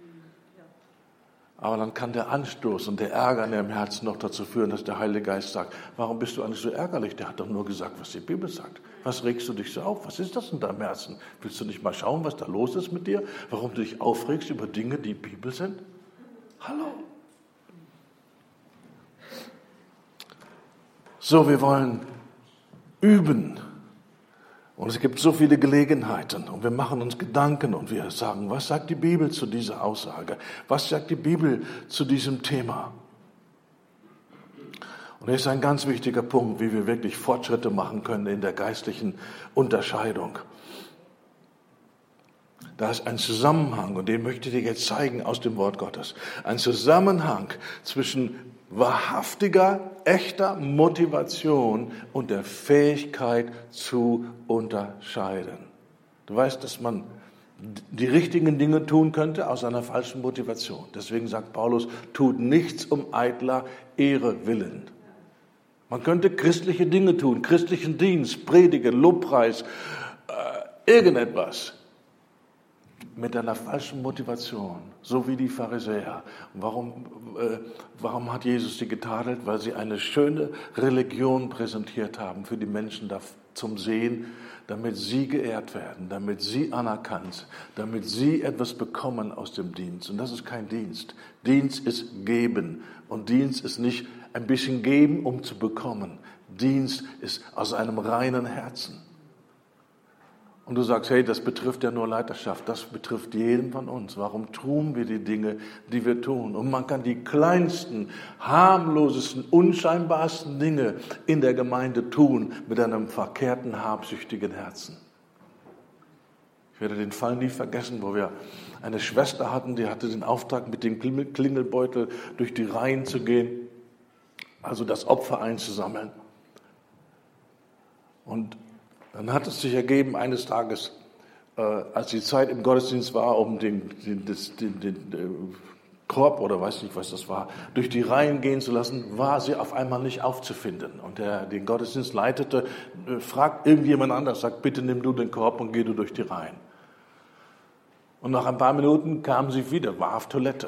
Aber dann kann der Anstoß und der Ärger in ihrem Herzen noch dazu führen, dass der Heilige Geist sagt, warum bist du eigentlich so ärgerlich? Der hat doch nur gesagt, was die Bibel sagt. Was regst du dich so auf? Was ist das in deinem Herzen? Willst du nicht mal schauen, was da los ist mit dir? Warum du dich aufregst über Dinge, die Bibel sind? Hallo? So, wir wollen üben. Und es gibt so viele Gelegenheiten und wir machen uns Gedanken und wir sagen, was sagt die Bibel zu dieser Aussage? Was sagt die Bibel zu diesem Thema? Und das ist ein ganz wichtiger Punkt, wie wir wirklich Fortschritte machen können in der geistlichen Unterscheidung. Da ist ein Zusammenhang und den möchte ich dir jetzt zeigen aus dem Wort Gottes. Ein Zusammenhang zwischen wahrhaftiger, echter Motivation und der Fähigkeit zu unterscheiden. Du weißt, dass man die richtigen Dinge tun könnte aus einer falschen Motivation. Deswegen sagt Paulus, tut nichts um eitler Ehre willen. Man könnte christliche Dinge tun, christlichen Dienst, Predigen, Lobpreis, äh, irgendetwas. Mit einer falschen Motivation, so wie die Pharisäer. Warum, äh, warum hat Jesus sie getadelt? Weil sie eine schöne Religion präsentiert haben für die Menschen da, zum Sehen, damit sie geehrt werden, damit sie anerkannt, damit sie etwas bekommen aus dem Dienst. Und das ist kein Dienst. Dienst ist geben. Und Dienst ist nicht ein bisschen geben, um zu bekommen. Dienst ist aus einem reinen Herzen. Und du sagst, hey, das betrifft ja nur Leiterschaft, das betrifft jeden von uns. Warum tun wir die Dinge, die wir tun? Und man kann die kleinsten, harmlosesten, unscheinbarsten Dinge in der Gemeinde tun mit einem verkehrten, habsüchtigen Herzen. Ich werde den Fall nie vergessen, wo wir eine Schwester hatten, die hatte den Auftrag, mit dem Klingelbeutel durch die Reihen zu gehen, also das Opfer einzusammeln. Und dann hat es sich ergeben, eines Tages, äh, als die Zeit im Gottesdienst war, um den, den, das, den, den, den Korb oder weiß nicht, was das war, durch die Reihen gehen zu lassen, war sie auf einmal nicht aufzufinden. Und der den Gottesdienst leitete, äh, fragt irgendjemand anders, sagt, bitte nimm du den Korb und geh du durch die Reihen. Und nach ein paar Minuten kam sie wieder, war auf Toilette.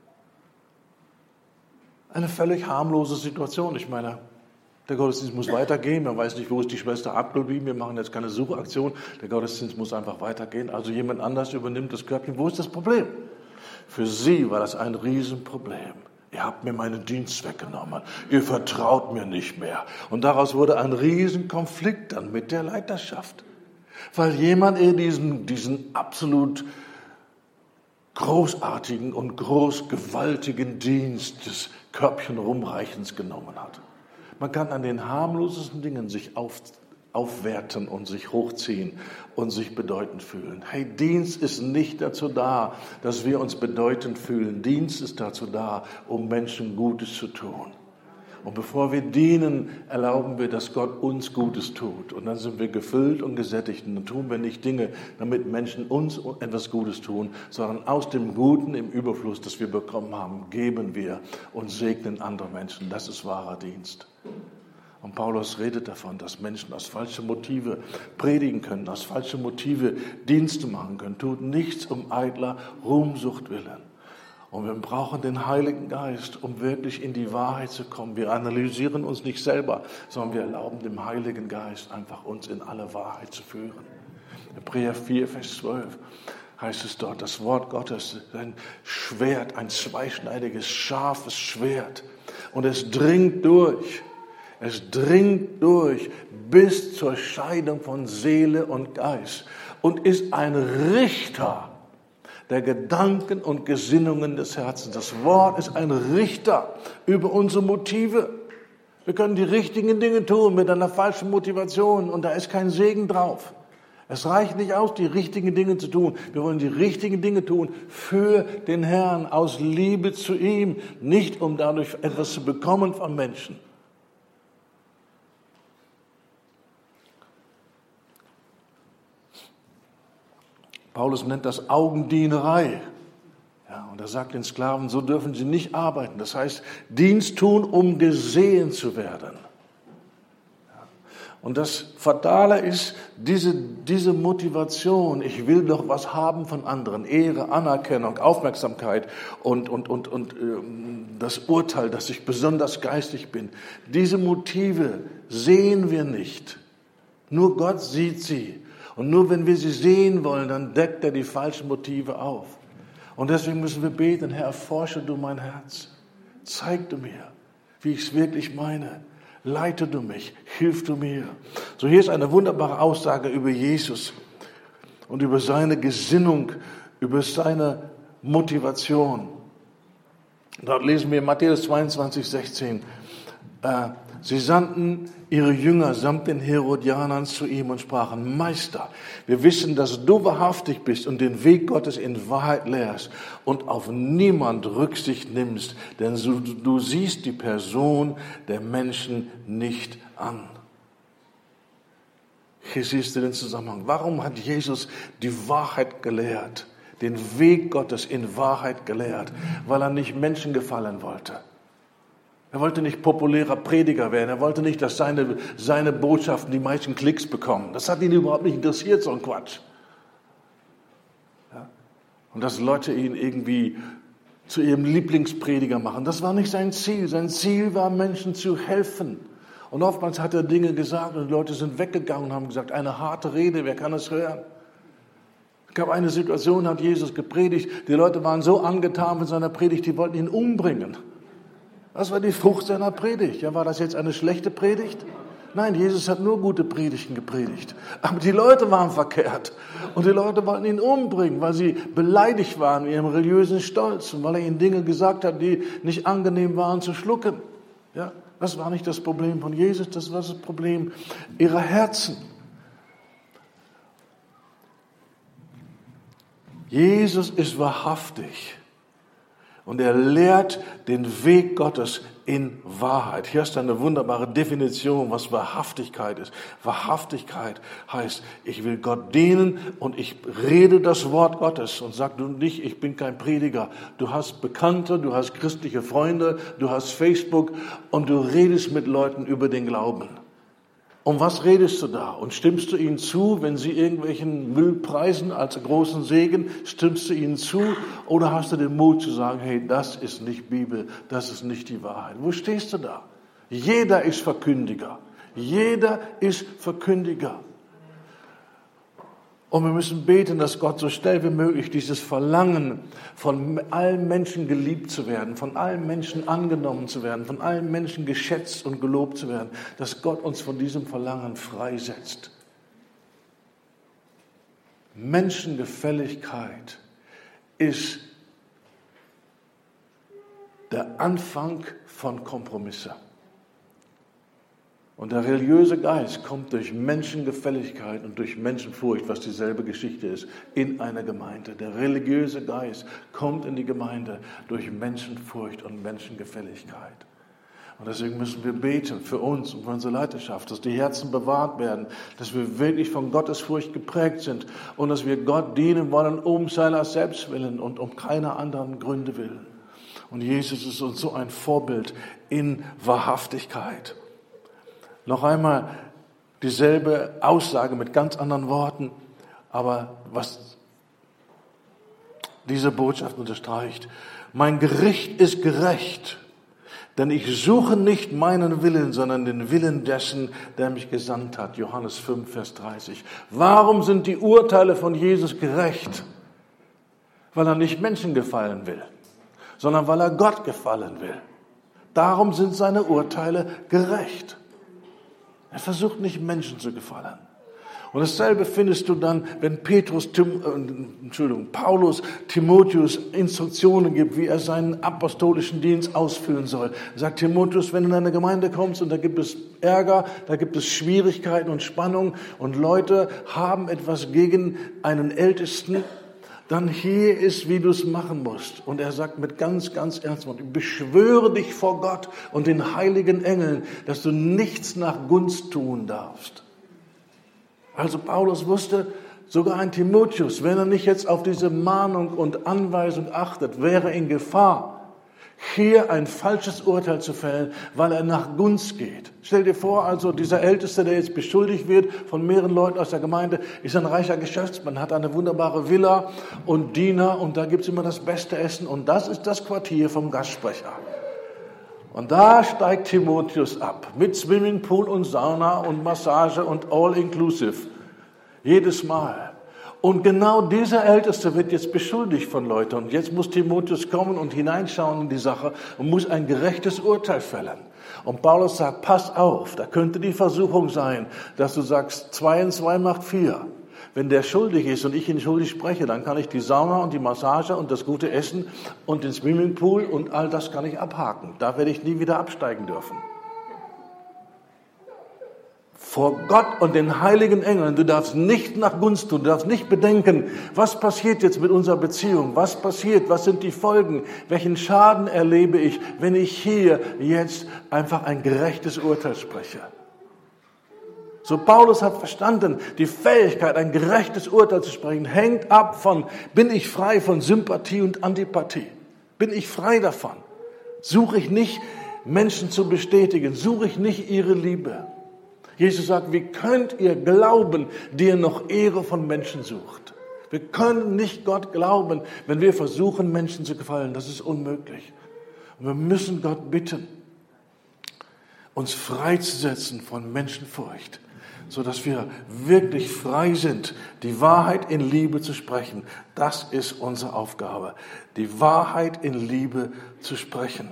Eine völlig harmlose Situation, ich meine, der Gottesdienst muss weitergehen. Man weiß nicht, wo ist die Schwester abgeblieben. Wir machen jetzt keine Suchaktion. Der Gottesdienst muss einfach weitergehen. Also jemand anders übernimmt das Körbchen. Wo ist das Problem? Für sie war das ein Riesenproblem. Ihr habt mir meinen Dienst weggenommen. Ihr vertraut mir nicht mehr. Und daraus wurde ein Riesenkonflikt dann mit der Leiterschaft. Weil jemand ihr diesen, diesen absolut großartigen und großgewaltigen Dienst des Körbchenrumreichens genommen hat. Man kann an den harmlosesten Dingen sich auf, aufwerten und sich hochziehen und sich bedeutend fühlen. Hey, Dienst ist nicht dazu da, dass wir uns bedeutend fühlen. Dienst ist dazu da, um Menschen Gutes zu tun. Und bevor wir dienen, erlauben wir, dass Gott uns Gutes tut. Und dann sind wir gefüllt und gesättigt. Und dann tun wir nicht Dinge, damit Menschen uns etwas Gutes tun, sondern aus dem Guten im Überfluss, das wir bekommen haben, geben wir und segnen andere Menschen. Das ist wahrer Dienst. Und Paulus redet davon, dass Menschen aus falschen Motive predigen können, aus falschen Motive Dienste machen können. Tut nichts um eitler Ruhmsucht willen. Und wir brauchen den Heiligen Geist, um wirklich in die Wahrheit zu kommen. Wir analysieren uns nicht selber, sondern wir erlauben dem Heiligen Geist einfach uns in alle Wahrheit zu führen. Hebräer vier, Vers zwölf heißt es dort, das Wort Gottes ist ein Schwert, ein zweischneidiges, scharfes Schwert. Und es dringt durch, es dringt durch bis zur Scheidung von Seele und Geist und ist ein Richter der Gedanken und Gesinnungen des Herzens. Das Wort ist ein Richter über unsere Motive. Wir können die richtigen Dinge tun mit einer falschen Motivation und da ist kein Segen drauf. Es reicht nicht aus, die richtigen Dinge zu tun. Wir wollen die richtigen Dinge tun für den Herrn, aus Liebe zu ihm, nicht um dadurch etwas zu bekommen von Menschen. Paulus nennt das Augendienerei. Ja, und er sagt den Sklaven, so dürfen sie nicht arbeiten. Das heißt, Dienst tun, um gesehen zu werden. Und das Fatale ist, diese, diese Motivation, ich will doch was haben von anderen, Ehre, Anerkennung, Aufmerksamkeit und, und, und, und äh, das Urteil, dass ich besonders geistig bin. Diese Motive sehen wir nicht. Nur Gott sieht sie. Und nur wenn wir sie sehen wollen, dann deckt er die falschen Motive auf. Und deswegen müssen wir beten, Herr, erforsche du mein Herz. Zeig du mir, wie ich es wirklich meine. Leite du mich, hilf du mir. So, hier ist eine wunderbare Aussage über Jesus und über seine Gesinnung, über seine Motivation. Dort lesen wir Matthäus zweiundzwanzig, sechzehn. Äh, sie sandten ihre Jünger samt den Herodianern zu ihm und sprachen, Meister, wir wissen, dass du wahrhaftig bist und den Weg Gottes in Wahrheit lehrst und auf niemand Rücksicht nimmst, denn du, du siehst die Person der Menschen nicht an. Hier siehst du den Zusammenhang. Warum hat Jesus die Wahrheit gelehrt, den Weg Gottes in Wahrheit gelehrt? Weil er nicht Menschen gefallen wollte. Er wollte nicht populärer Prediger werden. Er wollte nicht, dass seine, seine Botschaften die meisten Klicks bekommen. Das hat ihn überhaupt nicht interessiert, so ein Quatsch. Ja? Und dass Leute ihn irgendwie zu ihrem Lieblingsprediger machen, das war nicht sein Ziel. Sein Ziel war, Menschen zu helfen. Und oftmals hat er Dinge gesagt und die Leute sind weggegangen und haben gesagt, eine harte Rede, wer kann es hören? Es gab eine Situation, hat Jesus gepredigt, die Leute waren so angetan mit seiner Predigt, die wollten ihn umbringen. Das war die Frucht seiner Predigt. Ja, war das jetzt eine schlechte Predigt? Nein, Jesus hat nur gute Predigten gepredigt. Aber die Leute waren verkehrt. Und die Leute wollten ihn umbringen, weil sie beleidigt waren in ihrem religiösen Stolz und weil er ihnen Dinge gesagt hat, die nicht angenehm waren zu schlucken. Ja, das war nicht das Problem von Jesus, das war das Problem ihrer Herzen. Jesus ist wahrhaftig. Und er lehrt den Weg Gottes in Wahrheit. Hier ist eine wunderbare Definition, was Wahrhaftigkeit ist. Wahrhaftigkeit heißt, ich will Gott dienen und ich rede das Wort Gottes. Und sag du nicht, ich bin kein Prediger. Du hast Bekannte, du hast christliche Freunde, du hast Facebook und du redest mit Leuten über den Glauben. Um was redest du da? Und stimmst du ihnen zu, wenn sie irgendwelchen Müll preisen als großen Segen? Stimmst du ihnen zu? Oder hast du den Mut zu sagen, hey, das ist nicht Bibel, das ist nicht die Wahrheit? Wo stehst du da? Jeder ist Verkündiger. Jeder ist Verkündiger. Und wir müssen beten, dass Gott so schnell wie möglich dieses Verlangen, von allen Menschen geliebt zu werden, von allen Menschen angenommen zu werden, von allen Menschen geschätzt und gelobt zu werden, dass Gott uns von diesem Verlangen freisetzt. Menschengefälligkeit ist der Anfang von Kompromisse. Und der religiöse Geist kommt durch Menschengefälligkeit und durch Menschenfurcht, was dieselbe Geschichte ist, in eine Gemeinde. Der religiöse Geist kommt in die Gemeinde durch Menschenfurcht und Menschengefälligkeit. Und deswegen müssen wir beten für uns und für unsere Leiterschaft, dass die Herzen bewahrt werden, dass wir wirklich von Gottesfurcht geprägt sind und dass wir Gott dienen wollen um seiner selbst willen und um keiner anderen Gründe willen. Und Jesus ist uns so ein Vorbild in Wahrhaftigkeit. Noch einmal dieselbe Aussage mit ganz anderen Worten, aber was diese Botschaft unterstreicht. Mein Gericht ist gerecht, denn ich suche nicht meinen Willen, sondern den Willen dessen, der mich gesandt hat. Johannes fünf, Vers dreißig. Warum sind die Urteile von Jesus gerecht? Weil er nicht Menschen gefallen will, sondern weil er Gott gefallen will. Darum sind seine Urteile gerecht. Er versucht nicht Menschen zu gefallen. Und dasselbe findest du dann, wenn Petrus, Tim, äh, Entschuldigung, Paulus Timotheus Instruktionen gibt, wie er seinen apostolischen Dienst ausführen soll. Er sagt, Timotheus, wenn du in eine Gemeinde kommst und da gibt es Ärger, da gibt es Schwierigkeiten und Spannung und Leute haben etwas gegen einen Ältesten, dann hier ist, wie du es machen musst. Und er sagt mit ganz, ganz ernst, ich beschwöre dich vor Gott und den heiligen Engeln, dass du nichts nach Gunst tun darfst. Also Paulus wusste, sogar ein Timotheus, wenn er nicht jetzt auf diese Mahnung und Anweisung achtet, wäre in Gefahr, hier ein falsches Urteil zu fällen, weil er nach Gunst geht. Stell dir vor, also dieser Älteste, der jetzt beschuldigt wird von mehreren Leuten aus der Gemeinde, ist ein reicher Geschäftsmann, hat eine wunderbare Villa und Diener und da gibt's immer das beste Essen und das ist das Quartier vom Gastsprecher. Und da steigt Timotheus ab, mit Swimmingpool und Sauna und Massage und all-inclusive. Jedes Mal. Und genau dieser Älteste wird jetzt beschuldigt von Leuten. Und jetzt muss Timotheus kommen und hineinschauen in die Sache und muss ein gerechtes Urteil fällen. Und Paulus sagt, pass auf, da könnte die Versuchung sein, dass du sagst, zwei und zwei macht vier. Wenn der schuldig ist und ich ihn schuldig spreche, dann kann ich die Sauna und die Massage und das gute Essen und den Swimmingpool und all das kann ich abhaken. Da werde ich nie wieder absteigen dürfen. Vor Gott und den heiligen Engeln, du darfst nicht nach Gunst tun, du darfst nicht bedenken, was passiert jetzt mit unserer Beziehung, was passiert, was sind die Folgen, welchen Schaden erlebe ich, wenn ich hier jetzt einfach ein gerechtes Urteil spreche. So, Paulus hat verstanden, die Fähigkeit, ein gerechtes Urteil zu sprechen, hängt ab von, bin ich frei von Sympathie und Antipathie? Bin ich frei davon? Suche ich nicht, Menschen zu bestätigen? Suche ich nicht ihre Liebe? Jesus sagt, wie könnt ihr glauben, der noch Ehre von Menschen sucht? Wir können nicht Gott glauben, wenn wir versuchen, Menschen zu gefallen. Das ist unmöglich. Und wir müssen Gott bitten, uns freizusetzen von Menschenfurcht, sodass wir wirklich frei sind, die Wahrheit in Liebe zu sprechen. Das ist unsere Aufgabe, die Wahrheit in Liebe zu sprechen.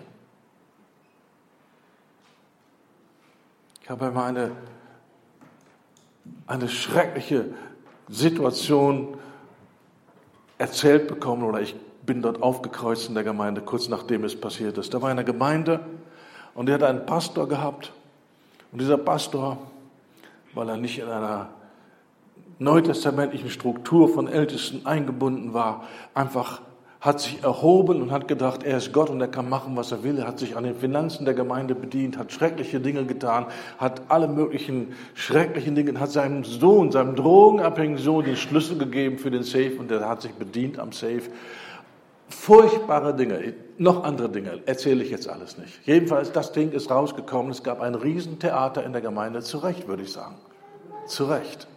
Ich habe einmal eine, eine schreckliche Situation erzählt bekommen, oder ich bin dort aufgekreuzt in der Gemeinde, kurz nachdem es passiert ist. Da war eine Gemeinde und die hat einen Pastor gehabt. Und dieser Pastor, weil er nicht in einer neutestamentlichen Struktur von Ältesten eingebunden war, einfach hat sich erhoben und hat gedacht, er ist Gott und er kann machen, was er will. Er hat sich an den Finanzen der Gemeinde bedient, hat schreckliche Dinge getan, hat alle möglichen schrecklichen Dinge, hat seinem Sohn, seinem drogenabhängigen Sohn den Schlüssel gegeben für den Safe und der hat sich bedient am Safe. Furchtbare Dinge, noch andere Dinge, erzähle ich jetzt alles nicht. Jedenfalls, das Ding ist rausgekommen, es gab ein Riesentheater in der Gemeinde, zu Recht, würde ich sagen. Zu Recht.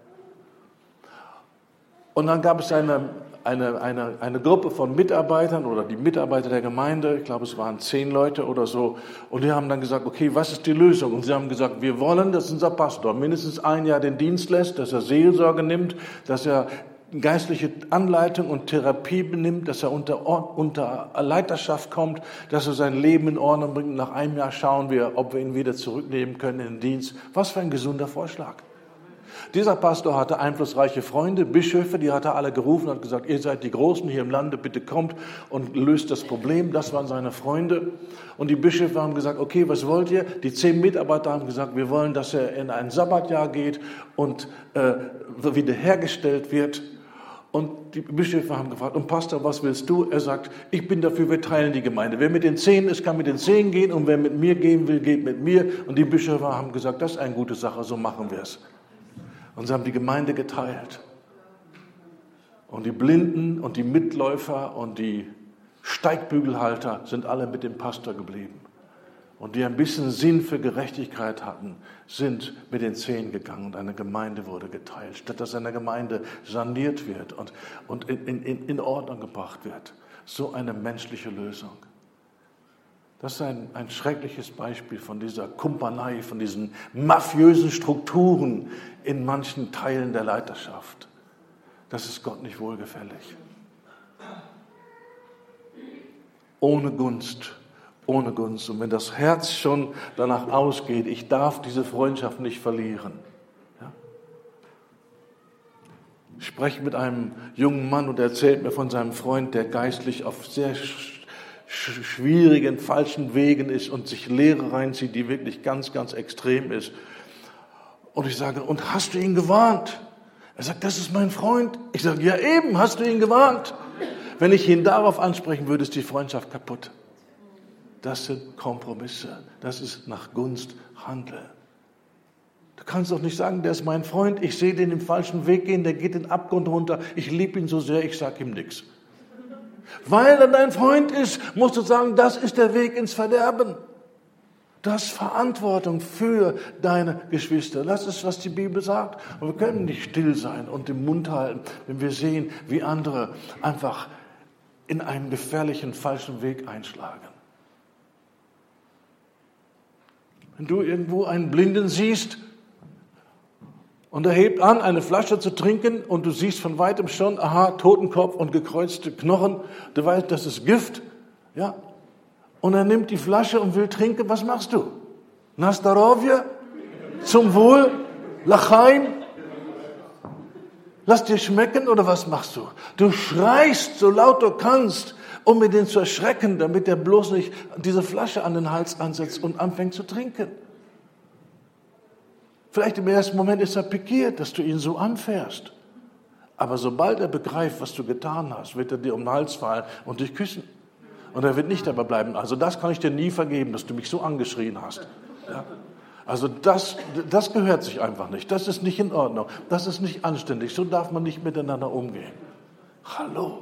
Und dann gab es eine, eine, eine, eine Gruppe von Mitarbeitern oder die Mitarbeiter der Gemeinde, ich glaube es waren zehn Leute oder so, und die haben dann gesagt, okay, was ist die Lösung? Und sie haben gesagt, wir wollen, dass unser Pastor mindestens ein Jahr den Dienst lässt, dass er Seelsorge nimmt, dass er geistliche Anleitung und Therapie benimmt, dass er unter, unter Leiterschaft kommt, dass er sein Leben in Ordnung bringt. Nach einem Jahr schauen wir, ob wir ihn wieder zurücknehmen können in den Dienst. Was für ein gesunder Vorschlag. Dieser Pastor hatte einflussreiche Freunde, Bischöfe, die hat er alle gerufen und hat gesagt, ihr seid die Großen hier im Lande, bitte kommt und löst das Problem. Das waren seine Freunde. Und die Bischöfe haben gesagt, okay, was wollt ihr? Die zehn Mitarbeiter haben gesagt, wir wollen, dass er in ein Sabbatjahr geht und äh, wiederhergestellt wird. Und die Bischöfe haben gefragt, und Pastor, was willst du? Er sagt, ich bin dafür, wir teilen die Gemeinde. Wer mit den Zehn ist, kann mit den Zehn gehen und wer mit mir gehen will, geht mit mir. Und die Bischöfe haben gesagt, das ist eine gute Sache, so machen wir es. Und sie haben die Gemeinde geteilt. Und die Blinden und die Mitläufer und die Steigbügelhalter sind alle mit dem Pastor geblieben. Und die ein bisschen Sinn für Gerechtigkeit hatten, sind mit den Zehn gegangen und eine Gemeinde wurde geteilt, statt dass eine Gemeinde saniert wird und, und in, in, in Ordnung gebracht wird. So eine menschliche Lösung. Das ist ein, ein schreckliches Beispiel von dieser Kumpanei, von diesen mafiösen Strukturen in manchen Teilen der Leiterschaft. Das ist Gott nicht wohlgefällig. Ohne Gunst. Ohne Gunst. Und wenn das Herz schon danach ausgeht, ich darf diese Freundschaft nicht verlieren, ja, spreche mit einem jungen Mann und er erzählt mir von seinem Freund, der geistlich auf sehr sch- sch- schwierigen, falschen Wegen ist und sich Lehre reinzieht, die wirklich ganz, ganz extrem ist. Und ich sage, und hast du ihn gewarnt? Er sagt, das ist mein Freund. Ich sage, ja eben, hast du ihn gewarnt? Wenn ich ihn darauf ansprechen würde, ist die Freundschaft kaputt. Das sind Kompromisse. Das ist nach Gunst handeln. Du kannst doch nicht sagen, der ist mein Freund, ich sehe den im falschen Weg gehen, der geht den Abgrund runter, ich liebe ihn so sehr, ich sage ihm nichts. Weil er dein Freund ist, musst du sagen, das ist der Weg ins Verderben. Du hast Verantwortung für deine Geschwister. Das ist, was die Bibel sagt. Und wir können nicht still sein und den Mund halten, wenn wir sehen, wie andere einfach in einen gefährlichen, falschen Weg einschlagen. Wenn du irgendwo einen Blinden siehst und er hebt an, eine Flasche zu trinken und du siehst von weitem schon, aha, Totenkopf und gekreuzte Knochen, du weißt, das ist Gift, ja. Und er nimmt die Flasche und will trinken, was machst du? Na zdarovje? Zum Wohl? Lachaim? Lass dir schmecken oder was machst du? Du schreist so laut du kannst, um ihn zu erschrecken, damit er bloß nicht diese Flasche an den Hals ansetzt und anfängt zu trinken. Vielleicht im ersten Moment ist er pikiert, dass du ihn so anfährst. Aber sobald er begreift, was du getan hast, wird er dir um den Hals fallen und dich küssen. Und er wird nicht dabei bleiben. Also das kann ich dir nie vergeben, dass du mich so angeschrien hast. Ja? Also das, das gehört sich einfach nicht. Das ist nicht in Ordnung. Das ist nicht anständig. So darf man nicht miteinander umgehen. Hallo.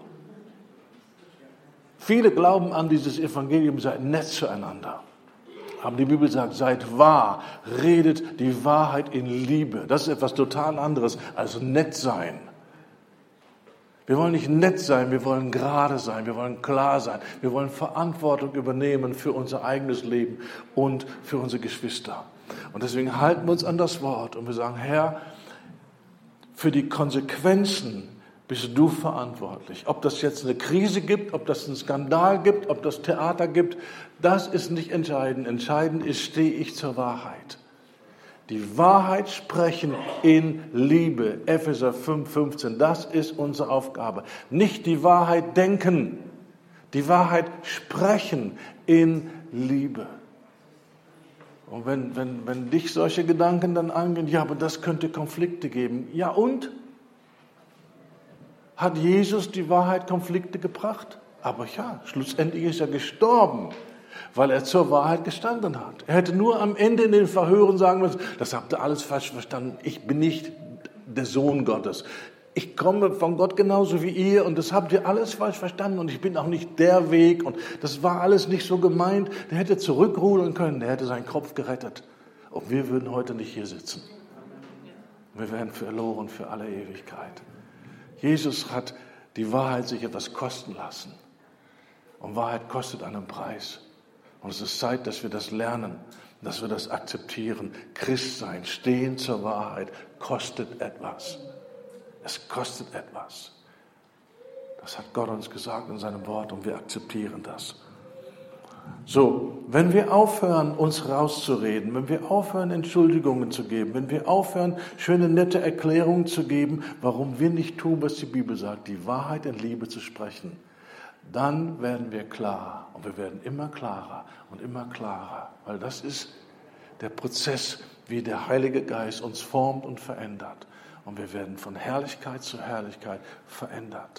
Viele glauben an dieses Evangelium, seid nett zueinander. Aber die Bibel sagt, seid wahr, redet die Wahrheit in Liebe. Das ist etwas total anderes als nett sein. Wir wollen nicht nett sein, wir wollen gerade sein, wir wollen klar sein. Wir wollen Verantwortung übernehmen für unser eigenes Leben und für unsere Geschwister. Und deswegen halten wir uns an das Wort und wir sagen, Herr, für die Konsequenzen bist du verantwortlich. Ob das jetzt eine Krise gibt, ob das einen Skandal gibt, ob das Theater gibt, das ist nicht entscheidend. Entscheidend ist, stehe ich zur Wahrheit. Die Wahrheit sprechen in Liebe. Epheser fünf fünfzehn, das ist unsere Aufgabe. Nicht die Wahrheit denken, die Wahrheit sprechen in Liebe. Und wenn, wenn, wenn dich solche Gedanken dann angehen, ja, aber das könnte Konflikte geben. Ja und? Hat Jesus die Wahrheit Konflikte gebracht? Aber ja, schlussendlich ist er gestorben, weil er zur Wahrheit gestanden hat. Er hätte nur am Ende in den Verhören sagen müssen, das habt ihr alles falsch verstanden, ich bin nicht der Sohn Gottes. Ich komme von Gott genauso wie ihr und das habt ihr alles falsch verstanden und ich bin auch nicht der Weg und das war alles nicht so gemeint. Der hätte zurückrudern können, der hätte seinen Kopf gerettet und wir würden heute nicht hier sitzen. Wir wären verloren für alle Ewigkeit. Jesus hat die Wahrheit sich etwas kosten lassen. Und Wahrheit kostet einen Preis. Und es ist Zeit, dass wir das lernen, dass wir das akzeptieren. Christsein, stehen zur Wahrheit, kostet etwas. Es kostet etwas. Das hat Gott uns gesagt in seinem Wort und wir akzeptieren das. So, wenn wir aufhören, uns rauszureden, wenn wir aufhören, Entschuldigungen zu geben, wenn wir aufhören, schöne, nette Erklärungen zu geben, warum wir nicht tun, was die Bibel sagt, die Wahrheit in Liebe zu sprechen, dann werden wir klar und wir werden immer klarer und immer klarer, weil das ist der Prozess, wie der Heilige Geist uns formt und verändert. Und wir werden von Herrlichkeit zu Herrlichkeit verändert.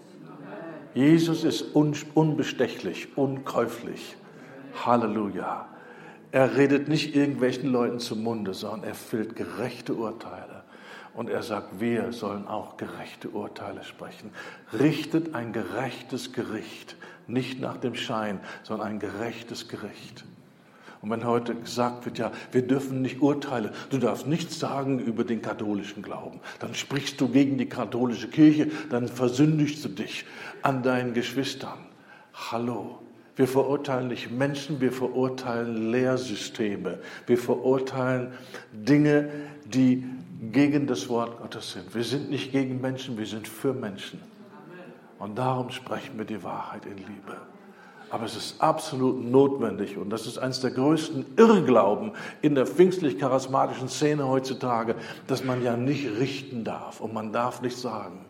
Jesus ist unbestechlich, unkäuflich. Halleluja. Er redet nicht irgendwelchen Leuten zum Munde, sondern er fällt gerechte Urteile. Und er sagt, wir sollen auch gerechte Urteile sprechen. Richtet ein gerechtes Gericht, nicht nach dem Schein, sondern ein gerechtes Gericht. Und wenn heute gesagt wird, ja, wir dürfen nicht urteilen, du darfst nichts sagen über den katholischen Glauben, dann sprichst du gegen die katholische Kirche, dann versündigst du dich an deinen Geschwistern. Hallo, wir verurteilen nicht Menschen, wir verurteilen Lehrsysteme, wir verurteilen Dinge, die gegen das Wort Gottes sind. Wir sind nicht gegen Menschen, wir sind für Menschen. Und darum sprechen wir die Wahrheit in Liebe. Aber es ist absolut notwendig und das ist eines der größten Irrglauben in der pfingstlich-charismatischen Szene heutzutage, dass man ja nicht richten darf und man darf nicht sagen.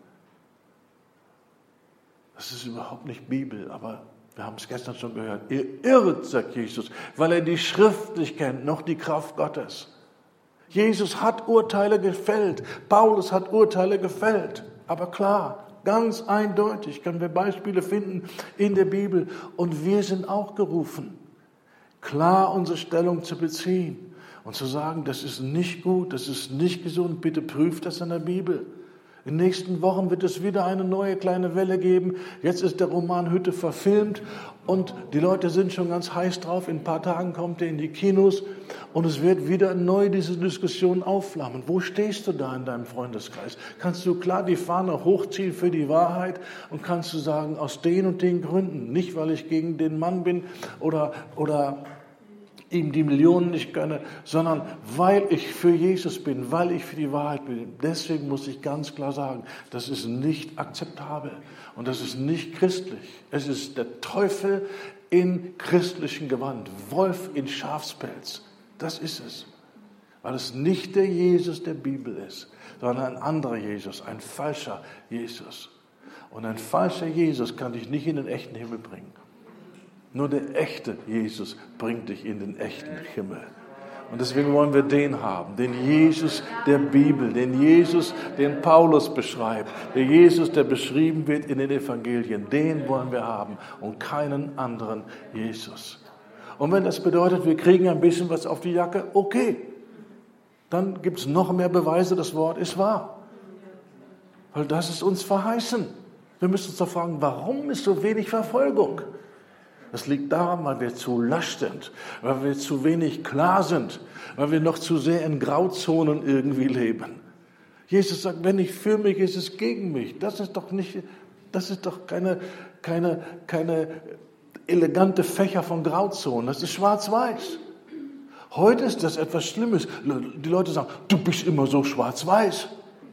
Das ist überhaupt nicht Bibel, aber wir haben es gestern schon gehört. Ihr irrt, sagt Jesus, weil er die Schrift nicht kennt, noch die Kraft Gottes. Jesus hat Urteile gefällt, Paulus hat Urteile gefällt, aber klar, ganz eindeutig können wir Beispiele finden in der Bibel und wir sind auch gerufen, klar unsere Stellung zu beziehen und zu sagen, das ist nicht gut, das ist nicht gesund, bitte prüft das in der Bibel. In den nächsten Wochen wird es wieder eine neue kleine Welle geben. Jetzt ist der Roman Hütte verfilmt und die Leute sind schon ganz heiß drauf. In ein paar Tagen kommt er in die Kinos und es wird wieder neu diese Diskussion aufflammen. Wo stehst du da in deinem Freundeskreis? Kannst du klar die Fahne hochziehen für die Wahrheit und kannst du sagen, aus den und den Gründen, nicht weil ich gegen den Mann bin oder, oder ihm die Millionen nicht gönne, sondern weil ich für Jesus bin, weil ich für die Wahrheit bin. Deswegen muss ich ganz klar sagen, das ist nicht akzeptabel und das ist nicht christlich. Es ist der Teufel in christlichem Gewand, Wolf in Schafspelz. Das ist es, weil es nicht der Jesus der Bibel ist, sondern ein anderer Jesus, ein falscher Jesus. Und ein falscher Jesus kann dich nicht in den echten Himmel bringen. Nur der echte Jesus bringt dich in den echten Himmel. Und deswegen wollen wir den haben, den Jesus der Bibel, den Jesus, den Paulus beschreibt, der Jesus, der beschrieben wird in den Evangelien. Den wollen wir haben und keinen anderen Jesus. Und wenn das bedeutet, wir kriegen ein bisschen was auf die Jacke, okay. Dann gibt es noch mehr Beweise, das Wort ist wahr. Weil das ist uns verheißen. Wir müssen uns doch fragen, warum ist so wenig Verfolgung? Das liegt daran, weil wir zu lasch sind, weil wir zu wenig klar sind, weil wir noch zu sehr in Grauzonen irgendwie leben. Jesus sagt, wenn nicht für mich, ist es gegen mich. Das ist doch nicht, das ist doch keine, keine, keine elegante Fächer von Grauzonen. Das ist schwarz-weiß. Heute ist das etwas Schlimmes. Die Leute sagen, du bist immer so schwarz-weiß.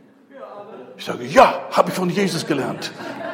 Ich sage, ja, habe ich von Jesus gelernt.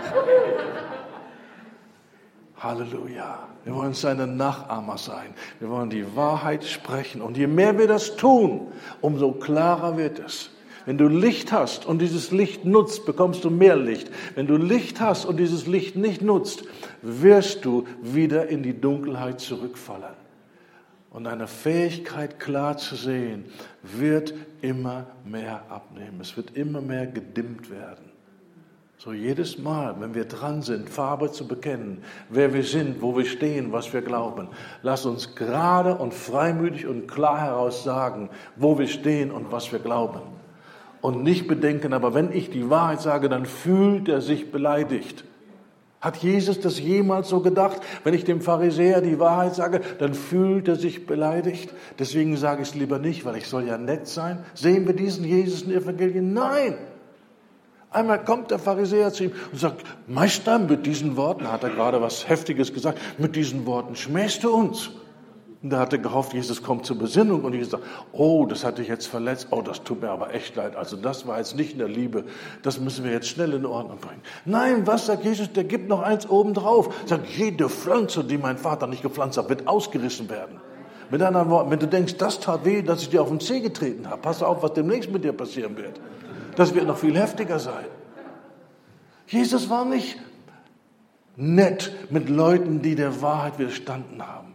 Halleluja. Wir wollen seine Nachahmer sein. Wir wollen die Wahrheit sprechen. Und je mehr wir das tun, umso klarer wird es. Wenn du Licht hast und dieses Licht nutzt, bekommst du mehr Licht. Wenn du Licht hast und dieses Licht nicht nutzt, wirst du wieder in die Dunkelheit zurückfallen. Und deine Fähigkeit, klar zu sehen, wird immer mehr abnehmen. Es wird immer mehr gedimmt werden. So jedes Mal, wenn wir dran sind, Farbe zu bekennen, wer wir sind, wo wir stehen, was wir glauben, lass uns gerade und freimütig und klar heraus sagen, wo wir stehen und was wir glauben. Und nicht bedenken, aber wenn ich die Wahrheit sage, dann fühlt er sich beleidigt. Hat Jesus das jemals so gedacht? Wenn ich dem Pharisäer die Wahrheit sage, dann fühlt er sich beleidigt. Deswegen sage ich es lieber nicht, weil ich soll ja nett sein. Sehen wir diesen Jesus in den Evangelien? Nein! Einmal kommt der Pharisäer zu ihm und sagt, Meister, mit diesen Worten, hat er gerade was Heftiges gesagt, mit diesen Worten schmähst du uns. Und da hat er gehofft, Jesus kommt zur Besinnung und Jesus sagt, oh, das hat dich jetzt verletzt, oh, das tut mir aber echt leid, also das war jetzt nicht in der Liebe, das müssen wir jetzt schnell in Ordnung bringen. Nein, was sagt Jesus, der gibt noch eins obendrauf, sagt, jede Pflanze, die mein Vater nicht gepflanzt hat, wird ausgerissen werden. Mit anderen Worten, wenn du denkst, das tat weh, dass ich dir auf den Zeh getreten habe, pass auf, was demnächst mit dir passieren wird. Das wird noch viel heftiger sein. Jesus war nicht nett mit Leuten, die der Wahrheit widerstanden haben.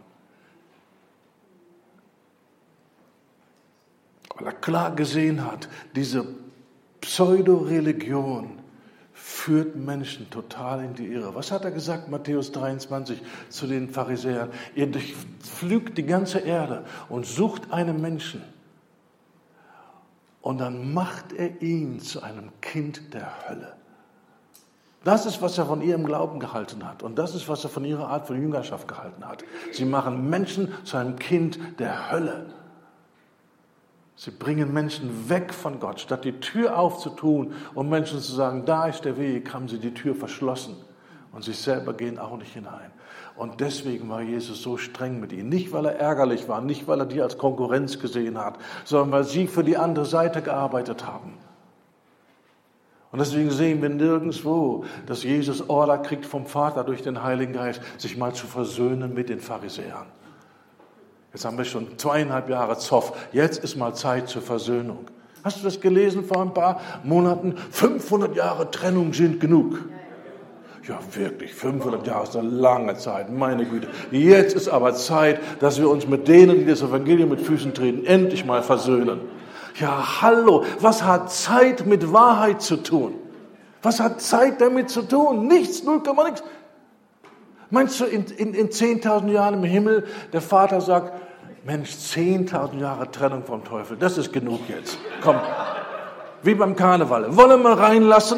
Weil er klar gesehen hat, diese Pseudo-Religion führt Menschen total in die Irre. Was hat er gesagt, Matthäus dreiundzwanzig, zu den Pharisäern? Ihr durchflügt die ganze Erde und sucht einen Menschen. Und dann macht er ihn zu einem Kind der Hölle. Das ist, was er von ihrem Glauben gehalten hat. Und das ist, was er von ihrer Art von Jüngerschaft gehalten hat. Sie machen Menschen zu einem Kind der Hölle. Sie bringen Menschen weg von Gott. Statt die Tür aufzutun und Menschen zu sagen, da ist der Weg, haben sie die Tür verschlossen. Und sie selber gehen auch nicht hinein. Und deswegen war Jesus so streng mit ihnen. Nicht, weil er ärgerlich war, nicht, weil er die als Konkurrenz gesehen hat, sondern weil sie für die andere Seite gearbeitet haben. Und deswegen sehen wir nirgendwo, dass Jesus Order kriegt vom Vater durch den Heiligen Geist, sich mal zu versöhnen mit den Pharisäern. Jetzt haben wir schon zweieinhalb Jahre Zoff. Jetzt ist mal Zeit zur Versöhnung. Hast du das gelesen vor ein paar Monaten? fünfhundert Jahre Trennung sind genug. Ja, wirklich, fünfhundert Jahre ist eine lange Zeit, meine Güte. Jetzt ist aber Zeit, dass wir uns mit denen, die das Evangelium mit Füßen treten, endlich mal versöhnen. Ja, hallo, was hat Zeit mit Wahrheit zu tun? Was hat Zeit damit zu tun? Nichts, null Komma nix. Meinst du, in, in, in zehntausend Jahren im Himmel, der Vater sagt, Mensch, zehntausend Jahre Trennung vom Teufel, das ist genug jetzt. Komm, wie beim Karneval. Wollen wir reinlassen?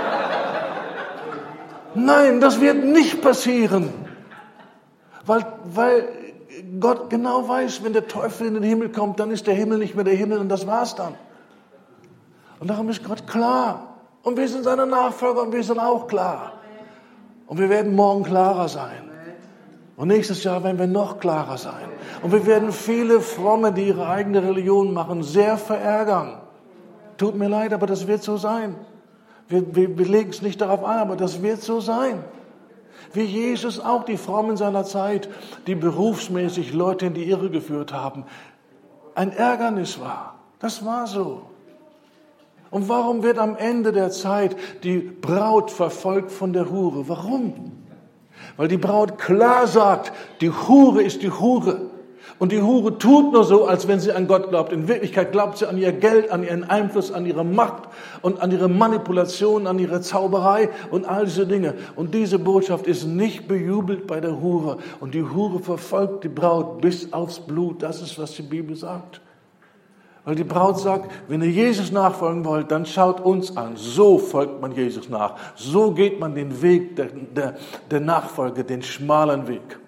Nein, das wird nicht passieren. Weil, weil Gott genau weiß, wenn der Teufel in den Himmel kommt, dann ist der Himmel nicht mehr der Himmel und das war's dann. Und darum ist Gott klar. Und wir sind seine Nachfolger und wir sind auch klar. Und wir werden morgen klarer sein. Und nächstes Jahr werden wir noch klarer sein. Und wir werden viele Fromme, die ihre eigene Religion machen, sehr verärgern. Tut mir leid, aber das wird so sein. Wir, wir, wir legen es nicht darauf an, aber das wird so sein. Wie Jesus auch die Frommen seiner Zeit, die berufsmäßig Leute in die Irre geführt haben, ein Ärgernis war. Das war so. Und warum wird am Ende der Zeit die Braut verfolgt von der Hure? Warum? Weil die Braut klar sagt, die Hure ist die Hure. Und die Hure tut nur so, als wenn sie an Gott glaubt. In Wirklichkeit glaubt sie an ihr Geld, an ihren Einfluss, an ihre Macht und an ihre Manipulation, an ihre Zauberei und all diese Dinge. Und diese Botschaft ist nicht bejubelt bei der Hure. Und die Hure verfolgt die Braut bis aufs Blut. Das ist, was die Bibel sagt. Weil die Braut sagt, wenn ihr Jesus nachfolgen wollt, dann schaut uns an. So folgt man Jesus nach. So geht man den Weg der, der, der Nachfolge, den schmalen Weg.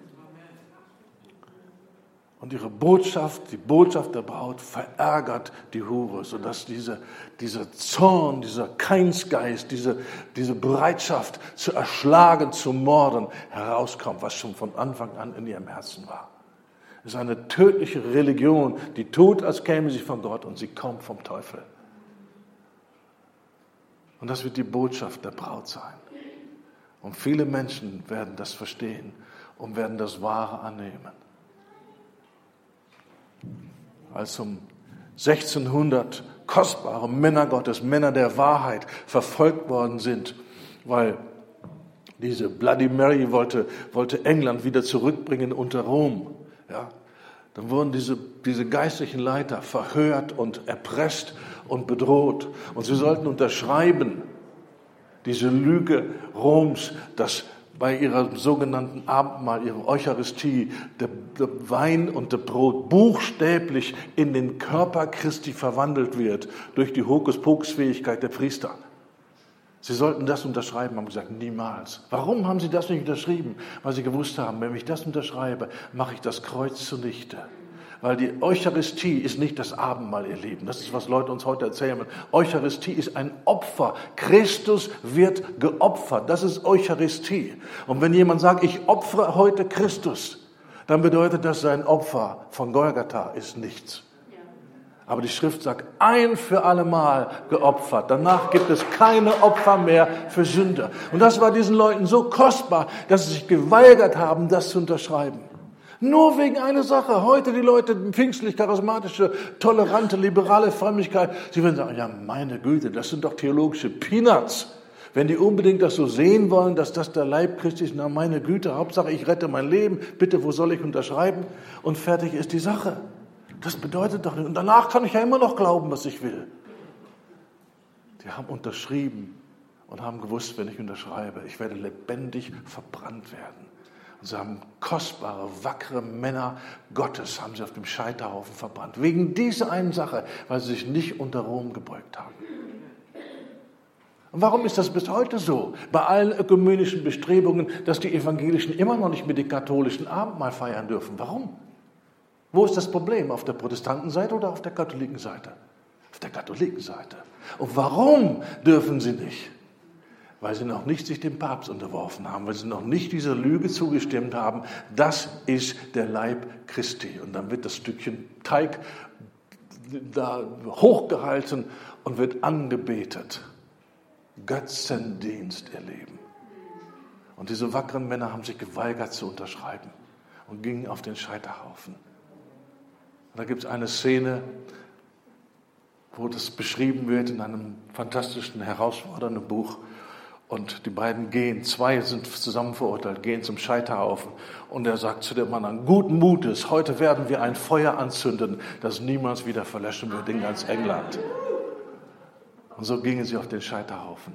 Und ihre Botschaft, die Botschaft der Braut, verärgert die Hure, sodass diese, dieser Zorn, dieser Kainsgeist, diese, diese Bereitschaft zu erschlagen, zu morden, herauskommt, was schon von Anfang an in ihrem Herzen war. Es ist eine tödliche Religion, die tut, als käme sie von Gott und sie kommt vom Teufel. Und das wird die Botschaft der Braut sein. Und viele Menschen werden das verstehen und werden das Wahre annehmen. Als um sechzehnhundert kostbare Männer Gottes, Männer der Wahrheit verfolgt worden sind, weil diese Bloody Mary wollte, wollte England wieder zurückbringen unter Rom. Ja, dann wurden diese, diese geistlichen Leiter verhört und erpresst und bedroht. Und sie sollten unterschreiben, diese Lüge Roms, dass bei ihrer sogenannten Abendmahl, ihrer Eucharistie, der, der Wein und das Brot buchstäblich in den Körper Christi verwandelt wird durch die Hokuspokus-Fähigkeit der Priester. Sie sollten das unterschreiben, haben gesagt, niemals. Warum haben sie das nicht unterschrieben? Weil sie gewusst haben, wenn ich das unterschreibe, mache ich das Kreuz zunichte. Weil die Eucharistie ist nicht das Abendmahl, ihr Lieben. Das ist, was Leute uns heute erzählen. Eucharistie ist ein Opfer. Christus wird geopfert. Das ist Eucharistie. Und wenn jemand sagt, ich opfere heute Christus, dann bedeutet das, sein Opfer von Golgatha ist nichts. Aber die Schrift sagt, ein für alle Mal geopfert. Danach gibt es keine Opfer mehr für Sünder. Und das war diesen Leuten so kostbar, dass sie sich geweigert haben, das zu unterschreiben. Nur wegen einer Sache. Heute die Leute, pfingstlich, charismatische, tolerante, liberale Frömmigkeit, sie werden sagen, ja meine Güte, das sind doch theologische Peanuts. Wenn die unbedingt das so sehen wollen, dass das der Leib Christi ist, na meine Güte, Hauptsache ich rette mein Leben, bitte, wo soll ich unterschreiben? Und fertig ist die Sache. Das bedeutet doch nicht. Und danach kann ich ja immer noch glauben, was ich will. Die haben unterschrieben und haben gewusst, wenn ich unterschreibe, ich werde lebendig verbrannt werden. Und sie haben kostbare, wackere Männer Gottes, haben sie auf dem Scheiterhaufen verbrannt. Wegen dieser einen Sache, weil sie sich nicht unter Rom gebeugt haben. Und warum ist das bis heute so? Bei allen ökumenischen Bestrebungen, dass die Evangelischen immer noch nicht mit den katholischen Abendmahl feiern dürfen. Warum? Wo ist das Problem? Auf der Protestantenseite oder auf der Katholikenseite? Auf der Katholikenseite. Und warum dürfen sie nicht? Weil sie noch nicht sich dem Papst unterworfen haben, weil sie noch nicht dieser Lüge zugestimmt haben, das ist der Leib Christi. Und dann wird das Stückchen Teig da hochgehalten und wird angebetet. Götzendienst erleben. Und diese wackeren Männer haben sich geweigert zu unterschreiben und gingen auf den Scheiterhaufen. Und da gibt es eine Szene, wo das beschrieben wird in einem fantastischen, herausfordernden Buch. Und die beiden gehen, zwei sind zusammen verurteilt, gehen zum Scheiterhaufen. Und er sagt zu dem Mann, guten Mutes, heute werden wir ein Feuer anzünden, das niemals wieder verlöschen wird in ganz England. Und so gingen sie auf den Scheiterhaufen,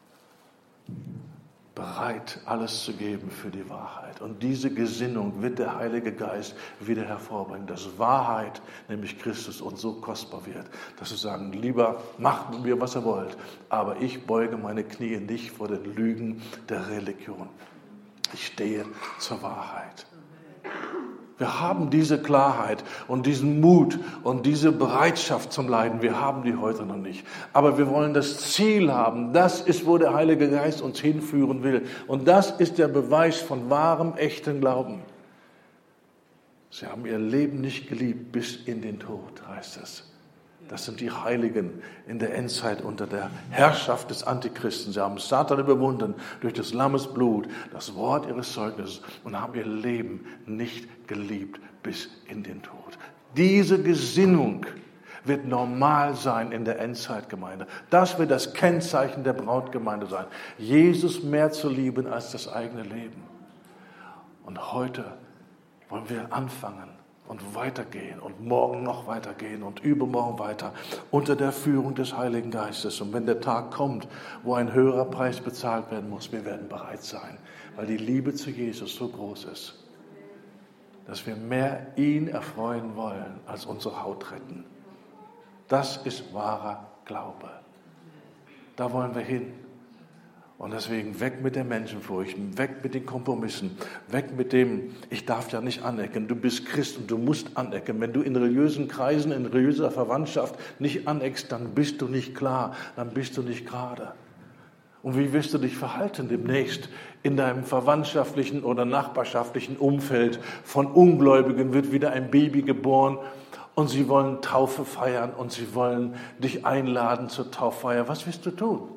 bereit, alles zu geben für die Wahrheit. Und diese Gesinnung wird der Heilige Geist wieder hervorbringen, dass Wahrheit, nämlich Christus, uns so kostbar wird, dass wir sagen, lieber macht mit mir, was ihr wollt, aber ich beuge meine Knie nicht vor den Lügen der Religion. Ich stehe zur Wahrheit. Wir haben diese Klarheit und diesen Mut und diese Bereitschaft zum Leiden. Wir haben die heute noch nicht. Aber wir wollen das Ziel haben. Das ist, wo der Heilige Geist uns hinführen will. Und das ist der Beweis von wahrem, echten Glauben. Sie haben ihr Leben nicht geliebt bis in den Tod, heißt es. Das sind die Heiligen in der Endzeit unter der Herrschaft des Antichristen. Sie haben Satan überwunden durch des Lammes Blut, das Wort ihres Zeugnisses und haben ihr Leben nicht geliebt bis in den Tod. Diese Gesinnung wird normal sein in der Endzeitgemeinde. Das wird das Kennzeichen der Brautgemeinde sein. Jesus mehr zu lieben als das eigene Leben. Und heute wollen wir anfangen und weitergehen und morgen noch weitergehen und übermorgen weiter unter der Führung des Heiligen Geistes. Und wenn der Tag kommt, wo ein höherer Preis bezahlt werden muss, wir werden bereit sein, weil die Liebe zu Jesus so groß ist, dass wir mehr ihn erfreuen wollen, als unsere Haut retten. Das ist wahrer Glaube. Da wollen wir hin. Und deswegen weg mit der Menschenfurcht, weg mit den Kompromissen, weg mit dem, ich darf ja nicht anecken, du bist Christ und du musst anecken. Wenn du in religiösen Kreisen, in religiöser Verwandtschaft nicht aneckst, dann bist du nicht klar, dann bist du nicht gerade. Und wie wirst du dich verhalten demnächst in deinem verwandtschaftlichen oder nachbarschaftlichen Umfeld? Von Ungläubigen wird wieder ein Baby geboren und sie wollen Taufe feiern und sie wollen dich einladen zur Tauffeier. Was wirst du tun?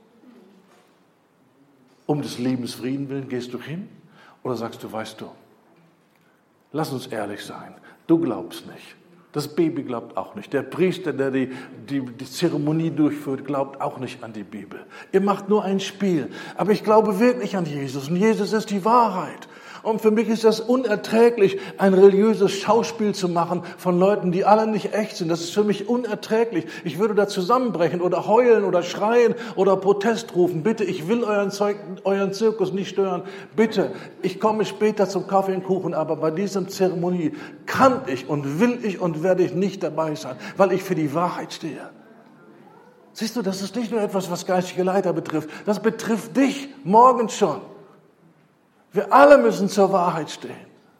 Um des Lebens Frieden willen gehst du hin? Oder sagst du, weißt du, lass uns ehrlich sein, du glaubst nicht. Das Baby glaubt auch nicht. Der Priester, der die, die, die Zeremonie durchführt, glaubt auch nicht an die Bibel. Ihr macht nur ein Spiel. Aber ich glaube wirklich an Jesus. Und Jesus ist die Wahrheit. Und für mich ist das unerträglich, ein religiöses Schauspiel zu machen von Leuten, die alle nicht echt sind. Das ist für mich unerträglich. Ich würde da zusammenbrechen oder heulen oder schreien oder Protest rufen. Bitte, ich will euren, Zeug, euren Zirkus nicht stören. Bitte, ich komme später zum Kaffee und Kuchen, aber bei dieser Zeremonie kann ich und will ich und werde ich nicht dabei sein, weil ich für die Wahrheit stehe. Siehst du, das ist nicht nur etwas, was geistige Leiter betrifft. Das betrifft dich morgen schon. Wir alle müssen zur Wahrheit stehen.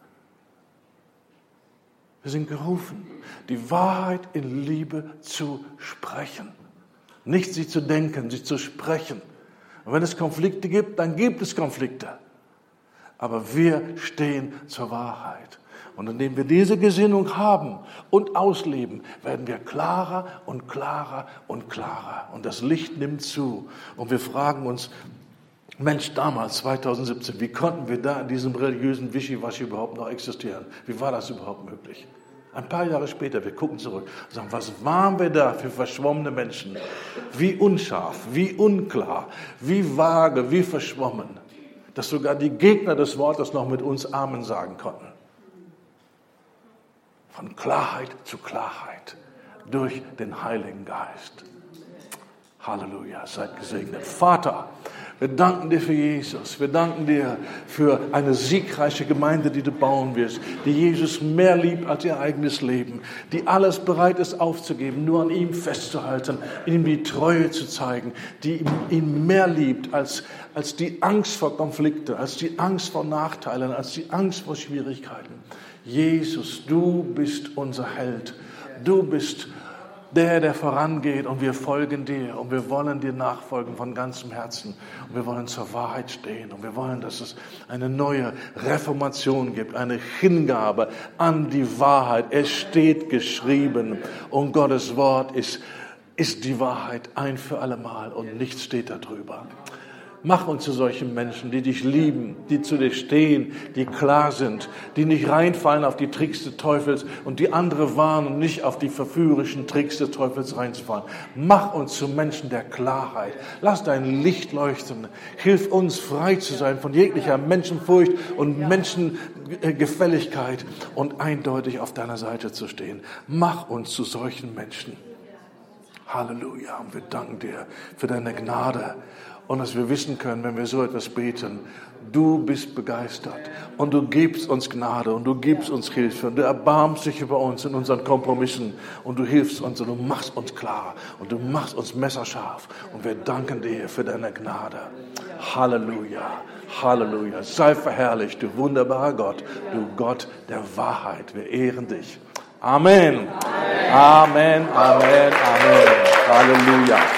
Wir sind gerufen, die Wahrheit in Liebe zu sprechen. Nicht sie zu denken, sie zu sprechen. Und wenn es Konflikte gibt, dann gibt es Konflikte. Aber wir stehen zur Wahrheit. Und indem wir diese Gesinnung haben und ausleben, werden wir klarer und klarer und klarer. Und das Licht nimmt zu. Und wir fragen uns, Mensch, damals, zweitausendsiebzehn, wie konnten wir da in diesem religiösen Wischiwaschi überhaupt noch existieren? Wie war das überhaupt möglich? Ein paar Jahre später, wir gucken zurück und sagen, was waren wir da für verschwommene Menschen? Wie unscharf, wie unklar, wie vage, wie verschwommen, dass sogar die Gegner des Wortes noch mit uns Amen sagen konnten. Von Klarheit zu Klarheit durch den Heiligen Geist. Halleluja, seid gesegnet. Vater, wir danken dir für Jesus. Wir danken dir für eine siegreiche Gemeinde, die du bauen wirst, die Jesus mehr liebt als ihr eigenes Leben, die alles bereit ist aufzugeben, nur an ihm festzuhalten, ihm die Treue zu zeigen, die ihn mehr liebt als, als die Angst vor Konflikten, als die Angst vor Nachteilen, als die Angst vor Schwierigkeiten. Jesus, du bist unser Held. Du bist der, der vorangeht und wir folgen dir und wir wollen dir nachfolgen von ganzem Herzen und wir wollen zur Wahrheit stehen und wir wollen, dass es eine neue Reformation gibt, eine Hingabe an die Wahrheit. Es steht geschrieben und Gottes Wort ist ist die Wahrheit ein für alle Mal und nichts steht darüber. Mach uns zu solchen Menschen, die dich lieben, die zu dir stehen, die klar sind, die nicht reinfallen auf die Tricks des Teufels und die andere warnen und nicht auf die verführerischen Tricks des Teufels reinzufallen. Mach uns zu Menschen der Klarheit. Lass dein Licht leuchten. Hilf uns, frei zu sein von jeglicher Menschenfurcht und Menschengefälligkeit und eindeutig auf deiner Seite zu stehen. Mach uns zu solchen Menschen. Halleluja. Und wir danken dir für deine Gnade. Und dass wir wissen können, wenn wir so etwas beten, du bist begeistert und du gibst uns Gnade und du gibst uns Hilfe und du erbarmst dich über uns in unseren Kompromissen und du hilfst uns und du machst uns klar und du machst uns messerscharf und wir danken dir für deine Gnade. Halleluja, Halleluja. Sei verherrlicht, du wunderbarer Gott, du Gott der Wahrheit. Wir ehren dich. Amen. Amen, Amen, Amen. Halleluja.